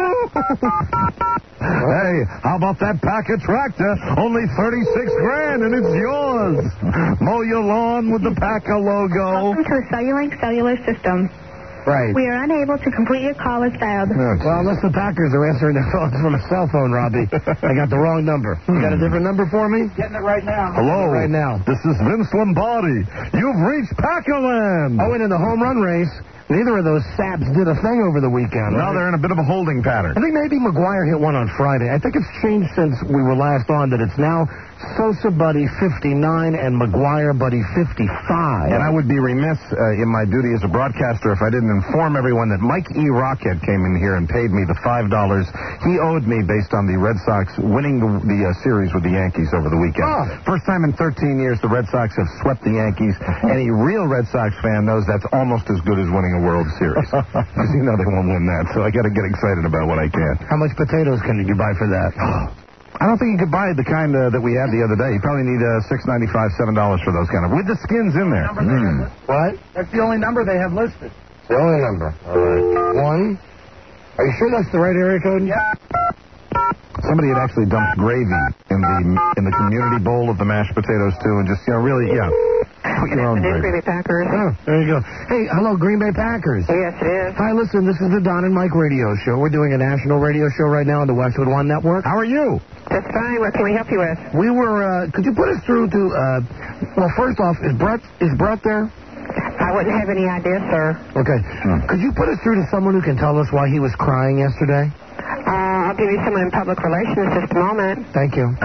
S3: Hey, how about that Packer tractor? Only thirty-six grand, and it's yours. Mow your lawn with the Packer logo.
S10: Welcome to the Cellulink cellular system.
S8: Right.
S10: We are unable to complete your call as dialed.
S8: Well, unless the Packers are answering their phones from a cell phone, Robbie. I got the wrong number. You got a different number for me?
S2: Getting it right now.
S3: Hello.
S8: Right now.
S3: This is Vince Lombardi. You've reached Packerland.
S8: Oh, and in the home run race, neither of those saps did a thing over the weekend.
S3: Now
S8: right?
S3: they're in a bit of a holding pattern.
S8: I think maybe McGuire hit one on Friday. I think it's changed since we were last on that it's now Sosa Buddy fifty-nine and McGuire Buddy fifty-five.
S3: And I would be remiss uh, in my duty as a broadcaster if I didn't inform everyone that Mike E. Rockhead came in here and paid me the five dollars he owed me based on the Red Sox winning the, the uh, series with the Yankees over the weekend.
S8: Oh.
S3: First time in thirteen years the Red Sox have swept the Yankees. Any real Red Sox fan knows that's almost as good as winning a World Series. Because you know they won't win that, so I got to get excited about what I can.
S8: How much potatoes can you buy for that?
S3: I don't think you could buy the kind uh, that we had the other day. You probably need uh, six ninety-five, seven dollars for those kind of, with the skins in there. Mm.
S8: What?
S2: That's the only number they have listed.
S8: The only number. All right. One. Are you sure that's the right area code?
S2: Yeah.
S3: Somebody had actually dumped gravy in the in the community bowl of the mashed potatoes too, and just you know really yeah. Put your own
S10: Green
S3: gravy.
S10: Bay Packers.
S8: Oh, there you go. Hey, hello, Green Bay Packers.
S10: Yes, it is.
S8: Hi, listen, this is the Don and Mike radio show. We're doing a national radio show right now on the Westwood One Network.
S3: How are you?
S10: That's fine. What can we help you with?
S8: We were, uh, could you put us through to, uh, well, first off, is Brett, is Brett there?
S10: I wouldn't have any idea, sir.
S8: Okay.
S3: Hmm.
S8: Could you put us through to someone who can tell us why he was crying yesterday?
S10: Uh, I'll give you someone in public relations just a moment.
S8: Thank you.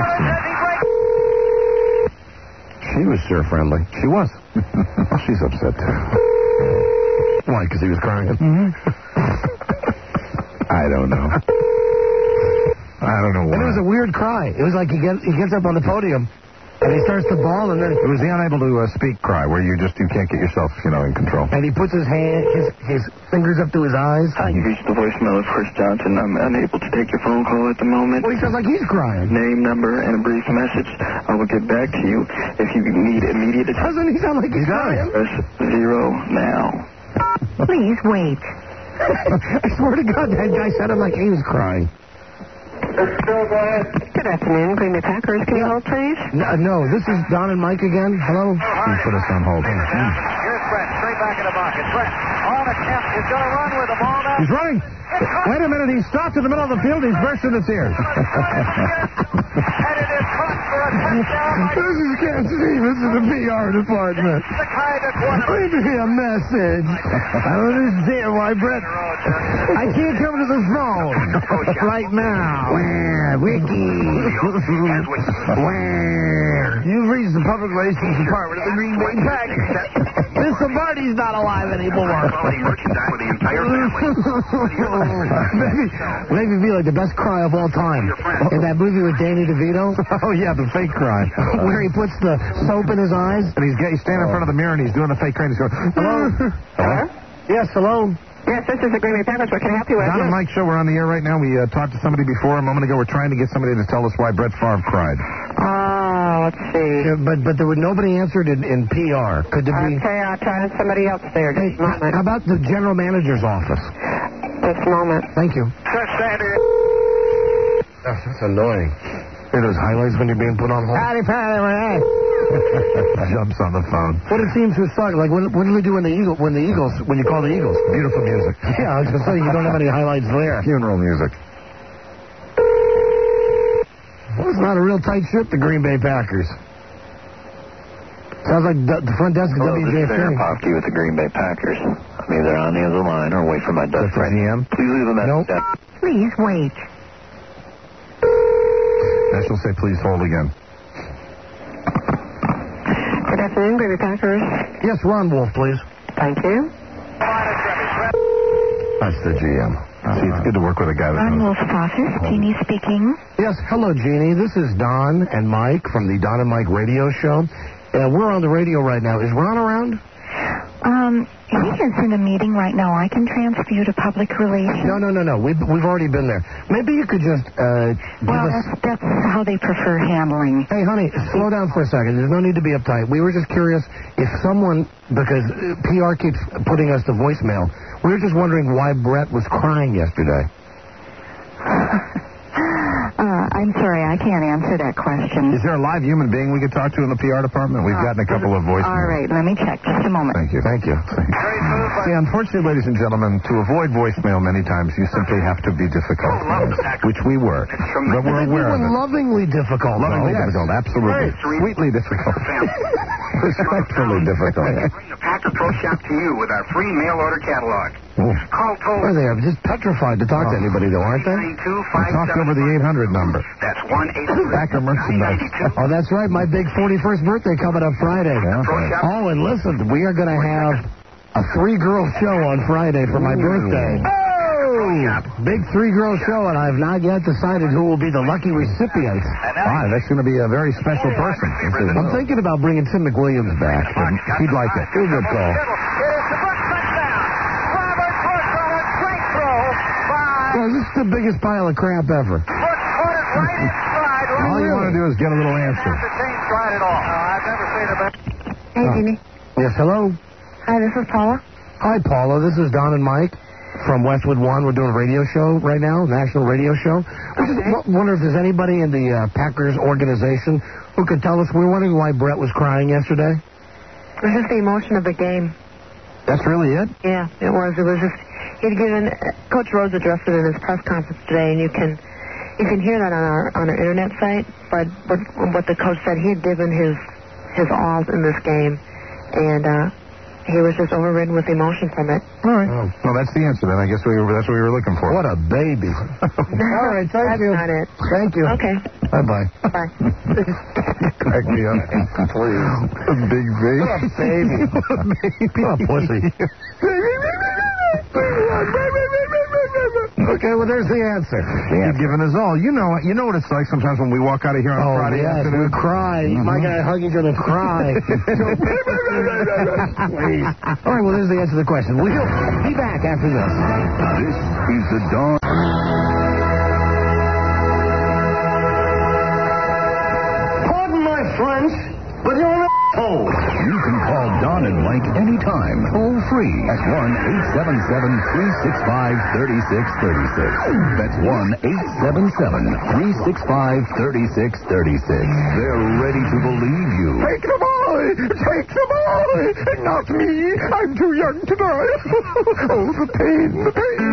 S3: She was sure friendly. She was. Well, she's upset too.
S8: Why, because he was crying?
S3: Mm-hmm. I don't know. I don't know why.
S8: And it was a weird cry. It was like he gets, he gets up on the podium, and he starts to bawl, and then...
S3: It was the unable to uh, speak cry, where you just, you can't get yourself, you know, in control.
S8: And he puts his hand, his, his fingers up to his eyes.
S1: Hi, you reached the voicemail of Chris Johnson. I'm unable to take your phone call at the moment.
S8: Well, he sounds like he's crying.
S1: Name, number, and a brief message. I will get back to you if you need immediate attention.
S8: Doesn't he sound like he's crying?
S1: Press zero now.
S10: Please wait.
S8: I swear to God, that guy sounded like he was crying.
S10: Good afternoon, Green Bay Packers. Can you hold, please?
S8: No, no, this is Don and Mike again. Hello?
S3: He put us on hold.
S5: Here's Brett, straight back in the pocket. Brett, on attempt, is going to run with the ball now.
S3: He's running. Wait a minute, he stopped in the middle of the field. He's bursting his ears.
S5: And it is caught for a touchdown.
S8: This is Kansas City. This is the P R department.
S5: The kind that won it.
S8: Leave me a message. I don't understand why, Brett. I can't come to the phone right now. Where, Ricky? Where? You've reached the public relations department of the Green Bay Packers. Miss Lombardi's not alive anymore. maybe, maybe be like the best cry of all time. In that movie with Danny DeVito.
S3: Oh, yeah, the fake cry.
S8: Where he puts the soap in his eyes.
S3: And he's, he's standing in front of the mirror and he's doing the fake cry. And he's going, hello?
S8: Hello? Yes, hello?
S10: Yes, this is the Green Bay Packers. What can I help you with?
S3: Don and Mike show. We're on the air right now. We uh, talked to somebody before a moment ago. We're trying to get somebody to tell us why Brett Favre cried.
S10: Oh, let's see.
S8: Yeah, but but there was nobody answered in, in P R. Could there be?
S10: Okay, I'll try somebody else there.
S8: Hey,
S10: Just a moment.
S8: how about the general manager's office?
S10: Just a moment.
S8: Thank you. Oh, that's annoying. Hear those highlights when you're being put on hold?
S3: Patty, patty, patty. Jumps on the phone.
S8: What it seems to suck. Like, what, what do we do when the Eagle, when the Eagles, when you call the Eagles?
S3: Beautiful music.
S8: Yeah, I was going to say, you don't have any highlights there.
S3: Funeral music.
S8: Well, it's not a real tight ship, the Green Bay Packers. Sounds like the, the front desk of
S12: Hello,
S8: W J
S12: this is
S8: F K.
S12: Aaron Popke with the Green Bay Packers. I'm either on the other line or away from my desk right now. Please leave a message.
S8: Nope.
S10: Please wait.
S3: I shall say, please hold again.
S10: Good afternoon, Green Bay Packers.
S8: Yes, Ron Wolf, please.
S10: Thank you.
S3: That's the G M. See, it's good to work with a guy that
S10: Ron
S3: knows.
S10: Wolf's office. Jeannie speaking.
S8: Yes, hello, Jeannie. This is Don and Mike from the Don and Mike radio show. Uh, we're on the radio right now. Is Ron around?
S10: Um, he is in a meeting right now. I can transfer you to public relations.
S8: No, no, no, no. We've, we've already been there. Maybe you could just uh, give
S10: Well,
S8: us...
S10: that's, that's how they prefer handling.
S8: Hey, honey, slow down for a second. There's no need to be uptight. We were just curious if someone, because uh, P R keeps putting us to voicemail, we were just wondering why Brett was crying yesterday.
S10: Uh, I'm sorry, I can't answer that question.
S3: Is there a live human being we could talk to in the P R department? We've gotten a couple of voicemails.
S10: All right, let me check. Just a moment.
S3: Thank you. Thank you. See, unfortunately, ladies and gentlemen, to avoid voicemail many times, you simply have to be difficult, which we were. But we're
S8: We
S3: aware
S8: were
S3: of it.
S8: lovingly difficult.
S3: Lovingly
S8: though.
S3: difficult, absolutely. Sweetly difficult. Respectfully difficult.
S13: Bring the Packer Pro Shop to you with our free mail order catalog. Call toll.
S8: Are they are just petrified to talk to anybody, though, aren't they?
S3: We talked over the eight hundred number.
S13: That's one eight hundred.
S3: Packer merchandise.
S8: Oh, that's right. My big forty-first birthday coming up Friday.
S3: Yeah.
S8: Oh, and listen, we are going to have a three-girl show on Friday for my birthday. Oh! Big three-girl show, and I've not yet decided who will be the lucky recipients.
S3: Ah, that's going to be a very special person.
S8: I'm thinking about bringing Tim McWilliams back.
S3: He'd like it.
S8: He's a good call. Well, this is the biggest pile of crap ever.
S3: All you want to do is get a little answer.
S10: Hey, Jeannie.
S8: Yes, hello.
S10: Hi, this is Paula.
S8: Hi, Paula. This is Don and Mike from Westwood One. We're doing a radio show right now, national radio show. We just w- wonder if there's anybody in the uh, Packers organization who could tell us. We're wondering why Brett was crying yesterday.
S10: It was just the emotion of the game.
S3: That's really it?
S10: Yeah, it was. It was just he'd given Coach Rhodes addressed it in his press conference today, and you can you can hear that on our on our internet site. But what what the coach said, he had given his his all in this game, and uh, he was just overridden with emotion from it.
S3: All right. Oh. Well, that's the answer then. I guess we were, that's what we were looking for.
S8: What a baby. All right, thank
S10: That's
S8: you.
S10: not it.
S8: Thank you.
S10: Okay.
S8: Bye-bye.
S10: Bye.
S3: Crack me up. Please. A big baby.
S8: What a baby.
S3: Baby.
S8: What a pussy. Okay, well, there's the answer.
S3: You've given us all. You know you know what it's like sometimes when we walk out of here on
S8: Oh,
S3: a Friday
S8: yes,
S3: afternoon.
S8: we cry. Mike and I hug each other and cry. Please. All right, well, there's the answer to the question. We'll be back after this.
S14: This is the Dawn.
S8: Pardon my French, but you're an asshole.
S14: You can call Don and Mike anytime, toll free at one eight seven seven, three six five, three six three six. That's one eight seven seven, three six five, three six three six. They're ready to believe you.
S3: Take the boy! Take the boy! Not me! I'm too young to die! Oh, the pain, the pain!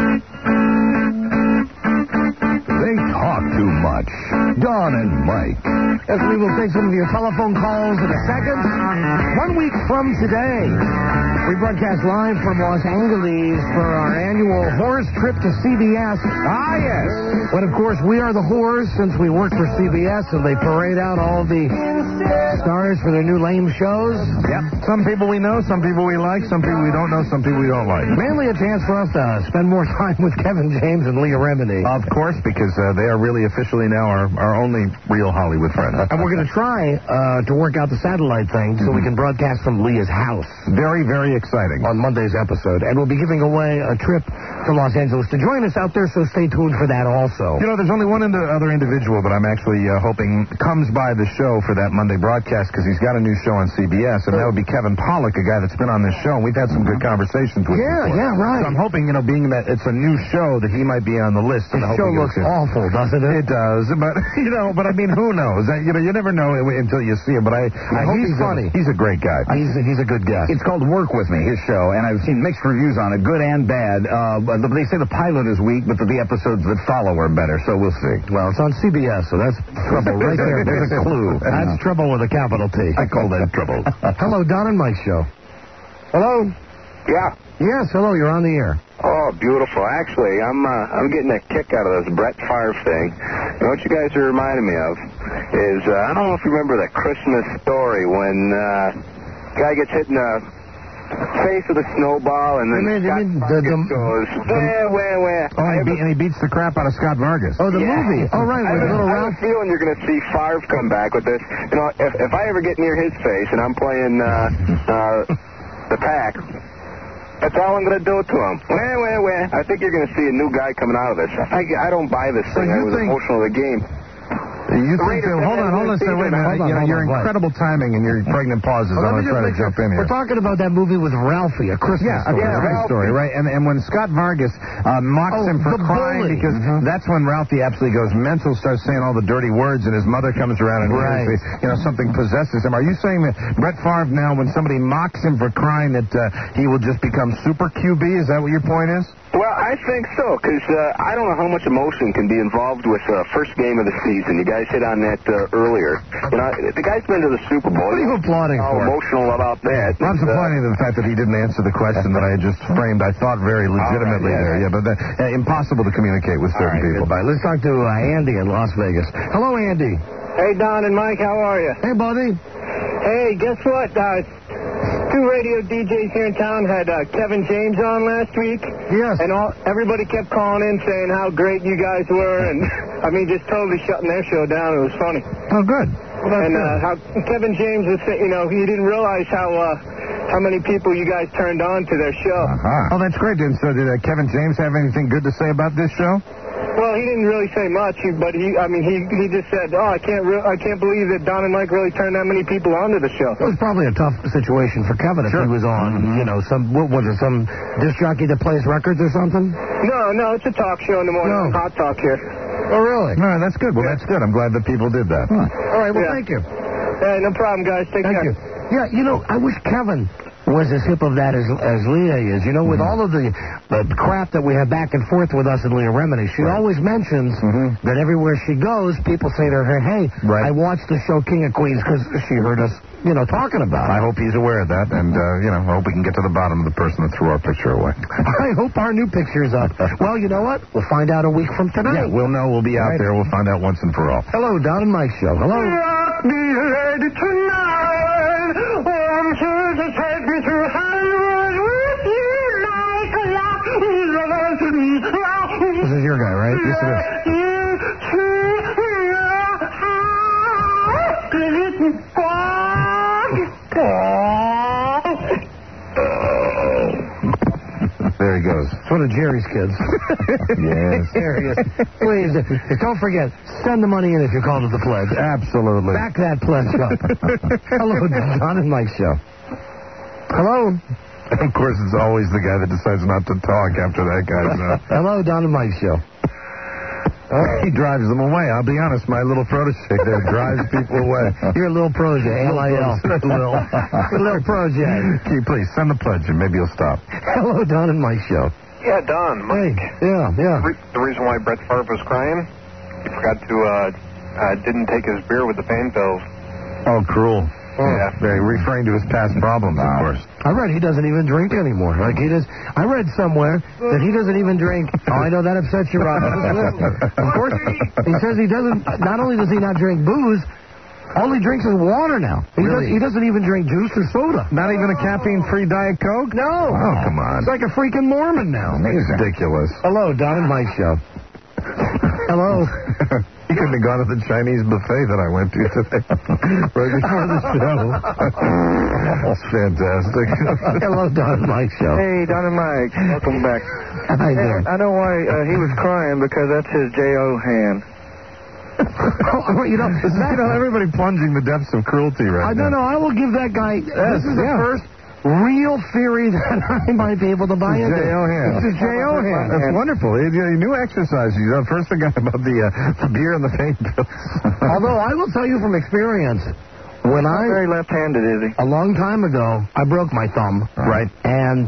S14: They talk too much. Don and Mike.
S8: Yes, we will take some of your telephone calls in a second. One week from today, we broadcast live from Los Angeles for our annual Whores trip to C B S. Ah, yes. But, of course, we are the whores since we work for C B S, and they parade out all the stars for their new lame shows.
S3: Yep. Some people we know, some people we like, some people we don't know, some people we don't like.
S8: Mainly a chance for us to spend more time with Kevin James and Leah Remini.
S3: Of course, because uh, they are really officially now our, our only real Hollywood friends.
S8: And we're going to try uh, to work out the satellite thing so we can broadcast from Leah's house.
S3: Very, very very exciting.
S8: On Monday's episode. And we'll be giving away a trip to Los Angeles to join us out there, so stay tuned for that also.
S3: You know, there's only one ind- other individual that I'm actually uh, hoping comes by the show for that Monday broadcast because he's got a new show on C B S, and that would be Kevin Pollak, a guy that's been on this show, and we've had some good conversations with him.
S8: Yeah,
S3: before.
S8: yeah, right.
S3: So I'm hoping, you know, being that it's a new show, that he might be on the list.
S8: The show looks awful, doesn't it?
S3: It does, but, you know, but I mean, who knows? I, you know, you never know until you see him, but I, I hope
S8: he's
S3: he's
S8: funny.
S3: A, he's a great guy.
S8: He's a, he's a good guy.
S11: It's called Work With Me, his show, and I've seen mixed reviews on it, good and bad. Uh, but they say the pilot is weak, but the, the episodes that follow are better, so we'll see.
S8: Well, it's on C B S, so that's trouble right there. There's a clue. That's trouble with a capital T.
S11: I call that trouble.
S8: Hello, Don and Mike show. Hello?
S12: Yeah.
S8: Yes, hello, you're on the air.
S12: Oh, beautiful. Actually, I'm uh, I'm getting a kick out of this Brett Favre thing. You know what you guys are reminding me of is, uh, I don't know if you remember the Christmas Story when uh, guy gets hit in the face with a snowball and then
S8: You mean- you
S12: Scott
S8: mean the-
S12: Vargas
S8: the-
S12: goes, where, where, where?
S3: Oh, and he, beat, and he beats the crap out of Scott Vargas.
S8: Oh, the
S12: Yeah.
S8: movie. Oh, right,
S12: I
S8: with
S12: have,
S8: little
S12: I have
S8: Ralph.
S12: a feeling you're going to see Favre come back with this. You know, if, if I ever get near his face and I'm playing uh, uh, the pack, that's all I'm going to do to him. Where, where, where? I think you're going to see a new guy coming out of this. I, I don't buy this
S3: So
S12: thing. I
S3: you
S12: was
S3: think-
S12: emotional of the game.
S3: You
S12: The
S3: think
S12: Raiders
S3: that, hold on, hold on, sir, wait a minute.
S8: Hold on,
S3: you know,
S8: hold
S3: your
S8: on, what?
S3: incredible timing and your pregnant pauses.
S8: Well,
S3: I'm
S8: let me
S3: going to try to
S8: just make
S3: jump
S8: sure.
S3: in here.
S8: We're talking about that movie with Ralphie, A Christmas
S3: Yeah,
S8: Story.
S3: a Christmas
S12: Ralphie.
S3: story, right? And and when Scott Vargas uh, mocks
S8: Oh,
S3: him for
S8: the
S3: crying
S8: bully.
S3: because
S8: Mhm.
S3: that's when Ralphie absolutely goes mental, starts saying all the dirty words, and his mother comes around and
S8: Right.
S3: hears, you know, something possesses him. Are you saying that Brett Favre now, when somebody mocks him for crying, that uh, he will just become super Q B? Is that what your point is?
S12: Well, I think so, because uh, I don't know how much emotion can be involved with the uh, first game of the season. You guys hit on that uh, earlier. You know, the guy's been to the Super Bowl.
S8: What are you applauding
S12: How
S8: for?
S12: emotional about that.
S3: I'm
S12: Uh,
S3: applauding the fact that he didn't answer the question that I had just framed. I thought very legitimately
S12: yeah,
S3: there. Yeah, but uh, impossible to communicate with certain
S8: All right,
S3: people.
S8: goodbye. Let's talk to uh, Andy in Las Vegas. Hello, Andy.
S9: Hey, Don and Mike, how are you?
S8: Hey, buddy.
S9: Hey, guess what? Uh, two radio D Js here in town had uh, Kevin James on last week.
S8: Yes.
S9: And all everybody kept calling in saying how great you guys were, and I mean, just totally shutting their show down. It was funny.
S8: Oh, good. Well, that's
S9: And
S8: good.
S9: uh, how Kevin James was saying, you know, he didn't realize how uh, how many people you guys turned on to their show.
S3: Oh, that's great. And so did uh, Kevin James have anything good to say about this show?
S9: Well, he didn't really say much, he- but he, I mean, he he just said, "Oh, I can't, re- I can't believe that Don and Mike really turned that many people onto the show."
S8: It was probably a tough situation for Kevin if he was on, you know, some, what was it, some disc jockey that plays records or something?
S9: No, no, it's a talk show in the morning.
S8: No.
S9: Hot talk here.
S8: Oh, really?
S3: No, that's good. Well, that's good. I'm glad that people did that.
S8: All right, well,
S9: Yeah.
S8: thank you.
S9: Hey, no problem, guys. Take
S8: Thank
S9: care.
S8: you. Yeah, you know, I wish Kevin was as hip of that as as Leah is. You know, with all of the, the crap that we have back and forth with us and Leah Remini, she always mentions that everywhere she goes, people say to her, hey,
S3: Right.
S8: I watched the show King of Queens because she heard us, you know, talking about
S3: I
S8: it.
S3: hope he's aware of that, and, uh, you know, I hope we can get to the bottom of the person that threw our picture away.
S8: I hope our new picture's up. Well, you know what? We'll find out a week from tonight.
S3: Yeah, we'll know. We'll be out
S8: Right.
S3: there. We'll find out once and for all.
S8: Hello, Don and Mike Show. Hello.
S9: Rock me ready tonight. I'm sure to take me to Hollywood with you like a lock.
S8: This is your guy, right? Yes, it is.
S3: There he goes.
S8: It's one of Jerry's kids.
S3: Yes.
S8: There he is. Please, uh, don't forget, send the money in if you call to the pledge.
S3: Absolutely.
S8: Back that pledge up. Hello, Don and Mike Show. Hello.
S3: Of course, it's always the guy that decides not to talk after that guy's uh,
S8: Hello, Don and Mike Show.
S3: He drives them away. I'll be honest, my little protege there drives people away.
S8: You're a little protege, L I L.
S3: little,
S8: A little protege.
S3: Gee, please, send the pledge and maybe you'll stop.
S8: Hello, Don and Mike Show.
S12: Yeah, Don, Mike.
S8: Hey, yeah, yeah.
S12: Re- the reason why Brett Favre was crying, he forgot to, uh, uh, didn't take his beer with the pain pills.
S3: Oh, cruel.
S12: Yeah.
S3: Very referring to his past problems, of course.
S8: I read he doesn't even drink anymore. Like he does. I read somewhere that he doesn't even drink. Oh, I know that upsets you, Rob. Of course, he says he doesn't. Not only does he not drink booze, all he drinks is water now. He,
S3: Really?
S8: does, he doesn't even drink juice or soda.
S3: Not even a caffeine-free Diet Coke?
S8: No.
S3: Oh, come on.
S8: It's like a freaking Mormon now.
S3: Ridiculous.
S8: Hello, Don and Mike Show. Hello.
S3: He couldn't have gone to the Chinese buffet that I went to today. Right before the show. That's fantastic.
S8: Hello, Don and Mike show.
S1: Hey, Don and Mike. Welcome back.
S8: How you doing?
S1: I know why uh, he was crying, because that's his J O hand.
S8: Oh, you know,
S3: This is, you know, everybody plunging the depths of cruelty right
S8: I don't
S3: now.
S8: know. I will give that guy.
S3: Yes,
S8: this is the
S3: yeah.
S8: first real theory that I might be able to buy into.
S3: J O hand.
S8: It's a J O hand.
S3: That's wonderful. He, he knew exercise. You know, first thing about the, uh, the beer and the pain pills.
S8: Although I will tell you from experience, when I
S1: very left-handed, is he?
S8: a long time ago, I broke my thumb.
S3: Right.
S8: And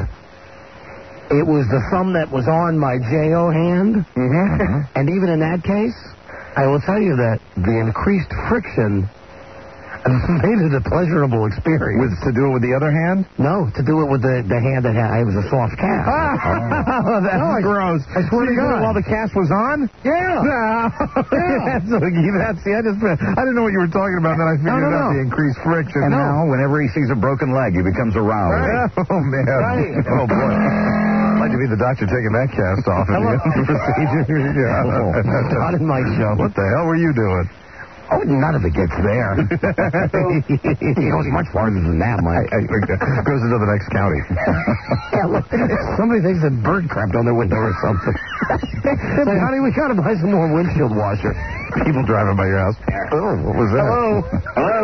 S8: it was the thumb that was on my J O hand.
S3: Mm-hmm.
S8: And even in that case, I will tell you that the increased friction made it a pleasurable experience.
S3: With, to do it with the other hand?
S8: No, to do it with the, the hand that had, it was a soft cast.
S3: Oh, that's
S8: No, I-
S3: gross.
S8: I swear
S3: So
S8: to
S3: you did it
S8: God.
S3: while the cast was on?
S8: Yeah.
S3: No. that's, that's, see, I, just, I didn't know what you were talking about, then I figured
S8: no,
S3: out
S8: no.
S3: the increased friction.
S11: And now, whenever he sees a broken leg, he becomes aroused.
S3: Right. Oh, man.
S8: Right.
S3: Oh, boy. I'd like to be the doctor taking that cast off at the end of the procedure. Yeah.
S8: Not in my show.
S3: What the hell were you doing?
S8: Oh, none of it gets there. It goes much farther than that, Mike.
S3: I, I, goes into the next county.
S8: Yeah, look, somebody thinks that bird crapped on their window or something. Say, honey, we gotta buy some more windshield washer.
S3: People driving by your house. Oh, what was that?
S8: Hello.
S3: Hello.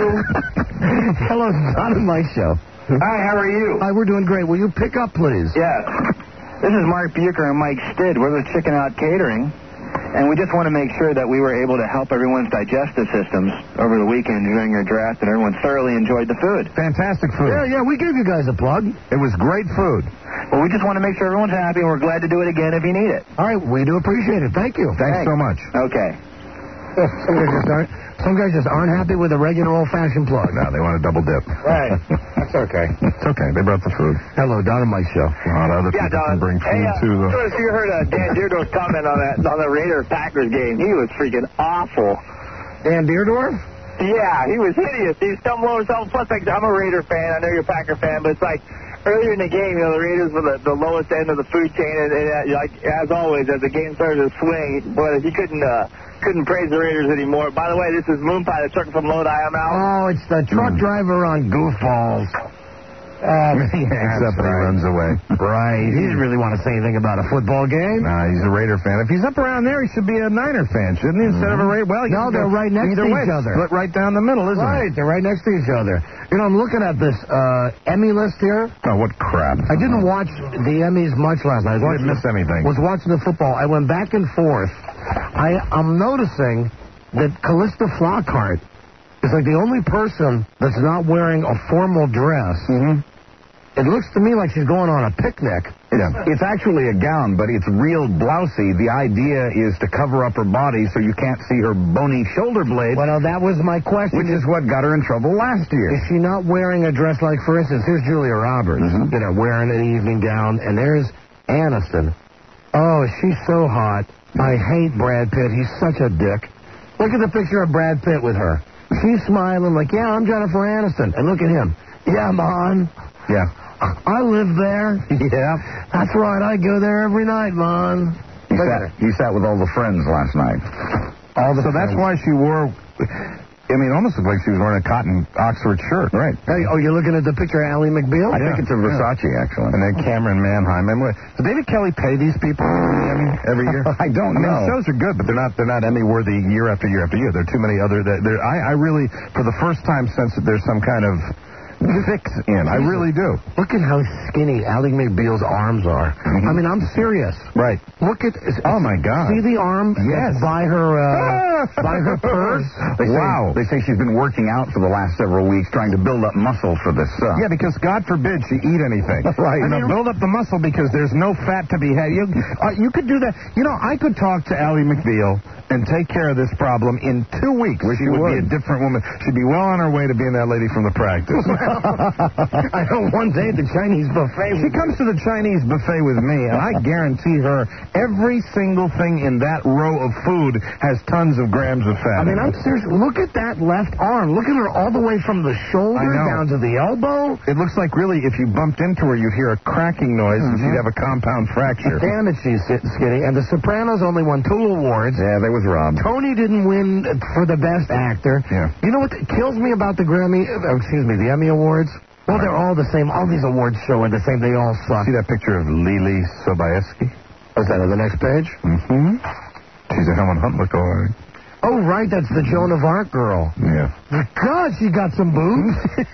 S8: Hello, Don and Mike show.
S1: Hi, how are you?
S8: Hi, we're doing great. Will you pick up, please?
S1: Yes. This is Mark Bucher and Mike Stidd. We're with Chicken Out Catering. And we just want to make sure that we were able to help everyone's digestive systems over the weekend during your draft, and everyone thoroughly enjoyed the food.
S3: Fantastic food.
S8: Yeah, yeah, we gave you guys a plug.
S3: It was great food.
S1: Well, we just want to make sure everyone's happy, and we're glad to do it again if you need it.
S8: All right, we do appreciate it. Thank you.
S3: Thanks so much.
S1: Okay.
S8: Some guys just aren't, some guys just aren't happy with a regular old-fashioned plug.
S3: No, they want to double dip.
S8: Right. That's okay.
S3: It's okay. They brought the food.
S8: Hello, Don and Mike show.
S3: A lot of other
S1: Yeah,
S3: people
S1: Don.
S3: can bring food
S1: Hey, uh,
S3: to the...
S1: notice you heard uh, Dan Deerdorf's comment on that on the Raiders-Packers game. He was freaking awful.
S8: Dan Deerdorf?
S1: Yeah, he was hideous. He stumbled over something. Plus, like, I'm a Raider fan. I know you're a Packer fan, but it's like earlier in the game, you know, the Raiders were the, the lowest end of the food chain, and, and uh, like as always, as the game started to swing, boy, he couldn't uh, couldn't praise the Raiders anymore. By the way, this is Moon Pie, the truck from Lodi. I'm out.
S8: Oh, it's the truck driver on Goofballs. Uh,
S3: Except when he runs away.
S8: Right. He didn't really want to say anything about a football game.
S3: Nah, he's a Raider fan. If he's up around there, he should be a Niner fan, shouldn't he? Instead of a Raider. Well,
S8: No, they're right next
S3: either
S8: to
S3: way.
S8: each other.
S3: Split right down the middle, isn't
S8: Right, they're right next to each other. You know, I'm looking at this uh, Emmy list here.
S3: it? Oh, what crap.
S8: I didn't watch the Emmys much last night. I was
S3: You didn't
S8: watching,
S3: miss anything.
S8: was watching the football. I went back and forth. I, I'm noticing that Callista Flockhart is like the only person that's not wearing a formal dress.
S3: Mm-hmm.
S8: It looks to me like she's going on a picnic.
S11: It's, it's actually a gown, but it's real blousy. The idea is to cover up her body so you can't see her bony shoulder blades.
S8: Well, that was my question.
S11: Which is what got her in trouble last year.
S8: Is she not wearing a dress like, for instance, here's Julia Roberts,
S11: Mm-hmm.
S8: you know, wearing an evening gown, and there's Aniston. Oh, she's so hot. I hate Brad Pitt. He's such a dick. Look at the picture of Brad Pitt with her. She's smiling like, yeah, I'm Jennifer Aniston. And look at him. Yeah, Mon.
S3: Yeah.
S8: I live there.
S3: Yeah.
S8: That's right. I go there every night, Mon.
S11: He sat, he sat with all the friends last night.
S8: All the
S3: So that's why she wore... I mean, it almost looked like she was wearing a cotton Oxford shirt.
S11: Right.
S8: Hey, oh, you're looking at the picture of Ally McBeal?
S11: I think it's a Versace, actually.
S3: And then Cameron Manheim. And what- Does David Kelly pay these people Emmy every year?
S11: I don't
S3: I mean,
S11: know.
S3: the shows are good, but they're not they're not Emmy worthy year after year after year. There are too many other. That there, I, I really, for the first time since there's some kind of fix in, I really do.
S8: Look at how skinny Ally McBeal's arms are.
S3: Mm-hmm.
S8: I mean, I'm serious.
S3: Right.
S8: Look at.
S3: Oh my God.
S8: See the arm?
S3: Yes.
S8: By her. Uh, by her purse.
S11: They say,
S3: Wow.
S11: They say she's been working out for the last several weeks, trying to build up muscle for this. Uh,
S3: Yeah, because God forbid she eat anything.
S11: Right.
S3: You know, build up the muscle because there's no fat to be had. You, uh, you could do that. You know, I could talk to Ally McBeal and take care of this problem in two weeks.
S11: Wish
S3: she
S11: you
S3: would, be
S11: would.
S3: a different woman. She'd be well on her way to being that lady from the practice.
S8: I know one day at the Chinese buffet.
S3: She comes to the Chinese buffet with me, and I guarantee her every single thing in that row of food has tons of grams of fat.
S8: I mean, I'm serious. Look at that left arm. Look at her all the way from the shoulder down to the elbow.
S3: It looks like really if you bumped into her, you'd hear a cracking noise and she'd have a compound fracture.
S8: Damn it, she's skinny. And The Sopranos only won two awards.
S3: Yeah, they was robbed.
S8: Tony didn't win for the best actor.
S3: Yeah.
S8: You know what kills me about the Grammy, uh, excuse me, the Emmy Awards? Well, they're all the same. All these awards show are the same. They all suck.
S3: See that picture of Lily Sobieski?
S8: Is that on the next page?
S3: Mm-hmm. She's a Helen Hunt lookalike.
S8: Oh, right, that's the Joan of Arc girl.
S3: Yeah.
S8: God, she got some boobs.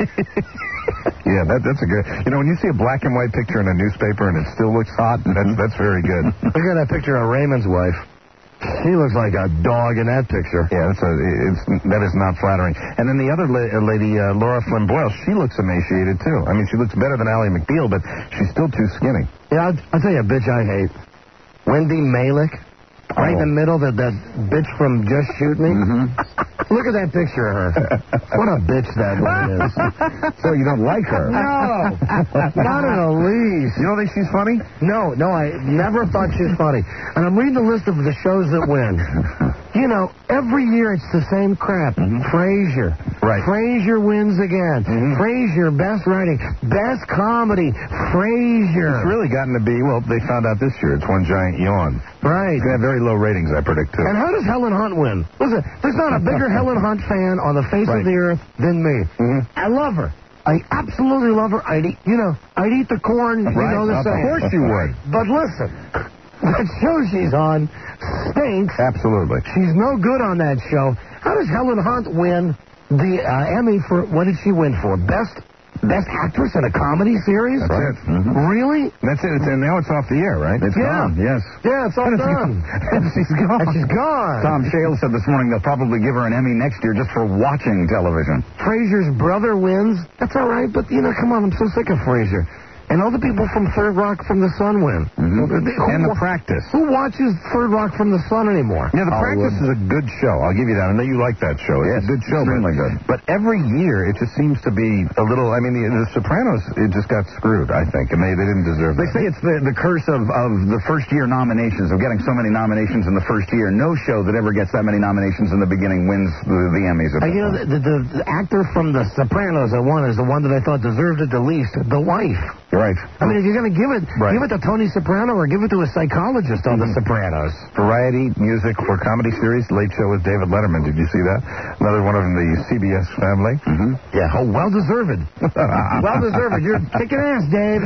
S3: Yeah, that, that's a good... You know, when you see a black and white picture in a newspaper and it still looks hot, that's that's very good.
S8: Look at that picture of Raymond's wife. She looks like a dog in that picture.
S3: Yeah, that's a, it's, that is not flattering. And then the other la- lady, uh, Laura Flynn Boyle, she looks emaciated, too. I mean, she looks better than Ally McBeal, but she's still too skinny.
S8: Yeah, I'll, I'll tell you a bitch I hate. Wendy Malick. Right in the middle, that, that bitch from Just Shoot Me.
S3: Mm-hmm.
S8: Look at that picture of her. What a bitch that one is.
S3: So you don't like her?
S8: No, not in the least.
S3: You don't think she's funny?
S8: No, no, I never thought she was funny. And I'm reading the list of the shows that win. You know, every year it's the same crap. Mm-hmm. Frasier.
S3: Right.
S8: Frasier wins again. Mm-hmm. Frasier, best writing. Best comedy. Frasier.
S3: It's really gotten to be, well, they found out this year, it's one giant yawn.
S8: Right.
S3: They have very low ratings, I predict, too.
S8: And how does Helen Hunt win? Listen, there's not a bigger Helen Hunt fan on the face
S3: right.
S8: of the earth than me.
S3: Mm-hmm.
S8: I love her. I absolutely love her. I'd eat, you know, I'd eat the corn. You
S3: right.
S8: know the
S3: Of
S8: saying.
S3: course you would.
S8: But listen, that show she's on stinks.
S3: Absolutely.
S8: She's no good on that show. How does Helen Hunt win the uh, Emmy for, what did she win for? Best Best actress in a comedy series?
S3: That's right. Mm-hmm.
S8: Really?
S3: That's it. It's, and now it's off the air, right? It's
S8: yeah.
S3: gone. Yes.
S8: Yeah, it's all done.
S3: And she's gone.
S8: And she's gone.
S11: Tom Shale said this morning they'll probably give her an Emmy next year just for watching television.
S8: Frasier's brother wins. That's all right, but, you know, come on, I'm so sick of Frasier. And all the people from Third Rock from the Sun win.
S3: Mm-hmm.
S8: Who,
S3: and The Practice.
S8: Who watches Third Rock from the Sun anymore?
S3: Yeah, The Practice is a good show. I'll give you that. I know you like that show. It's
S11: yes,
S3: a good show.
S11: Extremely
S3: but,
S11: good.
S3: But every year, it just seems to be a little... I mean, the, the Sopranos, it just got screwed, I think, and they, they didn't deserve
S11: They
S3: that.
S11: say it's the, the curse of, of the first-year nominations, of getting so many nominations in the first year. No show that ever gets that many nominations in the beginning wins the, the Emmys.
S8: Uh, you know, the, the, the actor from The Sopranos that won is the one that I thought deserved it the least, the wife.
S3: Right.
S8: I mean, if you're going to give it,
S3: right.
S8: give it to Tony Soprano or give it to a psychologist on
S3: mm-hmm.
S8: The Sopranos.
S3: Variety, music for comedy series, Late Show with David Letterman. Did you see that? Another one of the C B S family.
S8: Mm-hmm. Yeah, oh, well-deserved. Well-deserved. You're kicking ass, Dave.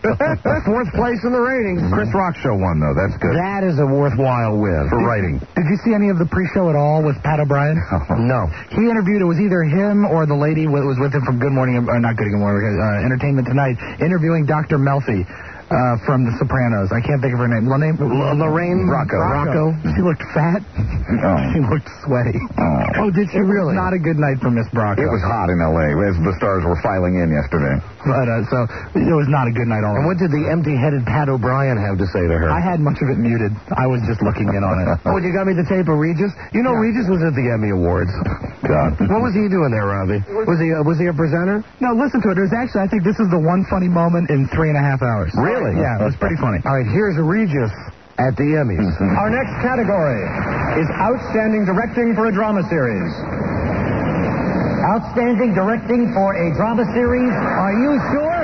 S8: Fourth place in the ratings.
S3: Chris Rock Show won, though. That's good.
S8: That is a worthwhile win.
S3: For writing.
S2: Did you see any of the pre-show at all with Pat O'Brien?
S8: No.
S2: He interviewed, it was either him or the lady that was with him from Good Morning, or not Good Morning, uh, Entertainment Tonight, interviewing Doctor Melfi. Uh, from The Sopranos. I can't think of her name. L- name?
S8: L- Lorraine
S2: Rocco.
S8: Rocco.
S2: She looked fat.
S11: Oh.
S2: She looked sweaty.
S11: Oh.
S8: Oh, did she
S2: it
S8: really?
S2: Was not a good night for Miss Brocco.
S11: It was hot in L A as the stars were filing in yesterday.
S2: But uh, so it was not a good night all.
S8: And what did the empty-headed Pat O'Brien have to say to her?
S2: I had much of it muted. I was just looking in on it.
S8: Oh, you got me the tape of Regis? You know, yeah. Regis was at the Emmy Awards.
S3: God.
S8: What was he doing there, Robbie? Was he uh, was he a presenter?
S2: No, listen to it. There's actually, I think this is the one funny moment in three and a half hours.
S8: Really?
S2: Yeah, it was pretty funny.
S8: All right, here's Regis at the Emmys.
S15: Our next category is Outstanding Directing for a Drama Series.
S16: Outstanding Directing for a Drama Series. Are you sure?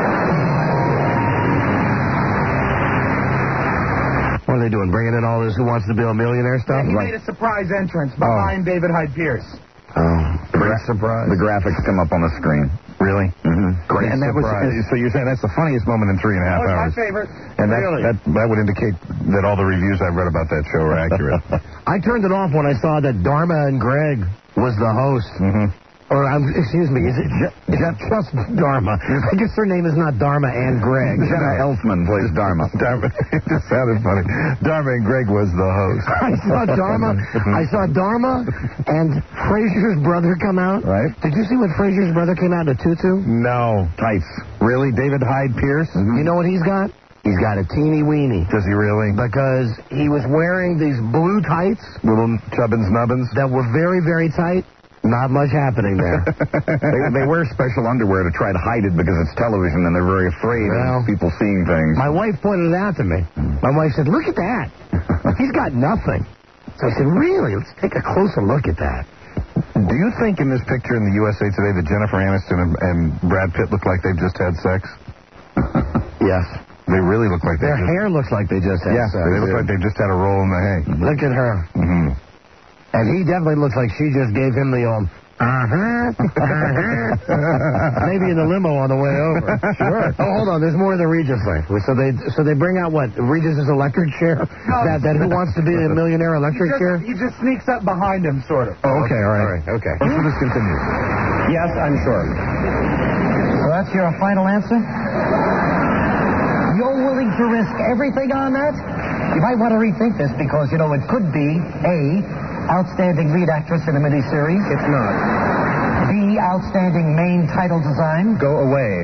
S8: What are they doing? Bringing in all this Who Wants to Be a Millionaire stuff?
S2: Yeah, he
S8: right.
S2: made a surprise entrance behind oh. David Hyde Pierce.
S8: Oh, great surprise.
S11: The graphics come up on the screen.
S3: Really?
S11: Mm-hmm.
S3: Great and that surprise. Was, so you're saying that's the funniest moment in three and a half
S2: oh,
S3: hours?
S2: my favorite.
S3: And that,
S2: really?
S3: that, that would indicate that all the reviews I've read about that show are accurate.
S8: I turned it off when I saw that Dharma and Greg was the host.
S3: Mm-hmm.
S8: Or, um, excuse me, is it ju- is that just Dharma? I guess her name is not Dharma and Greg.
S11: Jenna Elfman plays Dharma.
S3: Dharma. It just sounded funny. Dharma and Greg was the host.
S8: I saw Dharma. I saw Dharma and Frasier's brother come out.
S3: Right.
S8: Did you see what Frasier's brother came out in a tutu?
S3: No.
S11: Tights.
S3: Really? David Hyde Pierce?
S8: Mm-hmm. You know what he's got? He's got a teeny weenie.
S3: Does he really?
S8: Because he was wearing these blue tights.
S3: Little chubbins nubbins.
S8: That were very, very tight. Not much happening there.
S11: they, they wear special underwear to try to hide it because it's television and they're very afraid
S8: Well,
S11: of people seeing things.
S8: My wife pointed it out to me. My wife said, look at that. He's got nothing. So I said, really? Let's take a closer look at that.
S3: Do you think in this picture in the U S A Today that Jennifer Aniston and, and Brad Pitt look like they've just had sex?
S8: Yes.
S3: They really look like they
S8: Their
S3: just...
S8: hair looks like they just had
S3: Yeah,
S8: sex.
S3: they look like they just had a roll in the hay.
S8: Look at her.
S3: Mm-hmm.
S8: And he definitely looks like she just gave him the, um, uh-huh, uh-huh. Maybe in the limo on the way over. Sure. Oh, hold on. There's more of the Regis thing. So they so they bring out what? Regis's electric chair? That, that Who Wants to Be a Millionaire electric
S2: He
S8: chair?
S2: just, he just sneaks up behind him, sort of.
S3: Oh, okay, all right.
S8: All right, okay.
S3: Let's just continue.
S16: Yes, I'm sure. So that's your final answer? You're willing to risk everything on that? You might want to rethink this because, you know, it could be A, outstanding lead actress in a miniseries.
S15: It's not.
S16: B, outstanding main title design.
S15: Go away.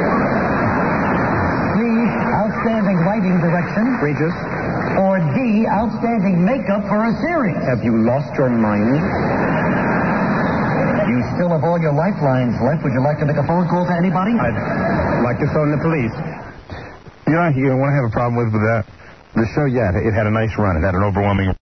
S16: C, outstanding writing direction.
S15: Regis,
S16: Or D, outstanding makeup for a series.
S15: have you lost your mind?
S16: You still have all your lifelines left. Would you like to make a phone call to anybody?
S15: I'd like to phone the police.
S3: You know, you want to have a problem with, with that? The show, yeah, it had a nice run. It had an overwhelming...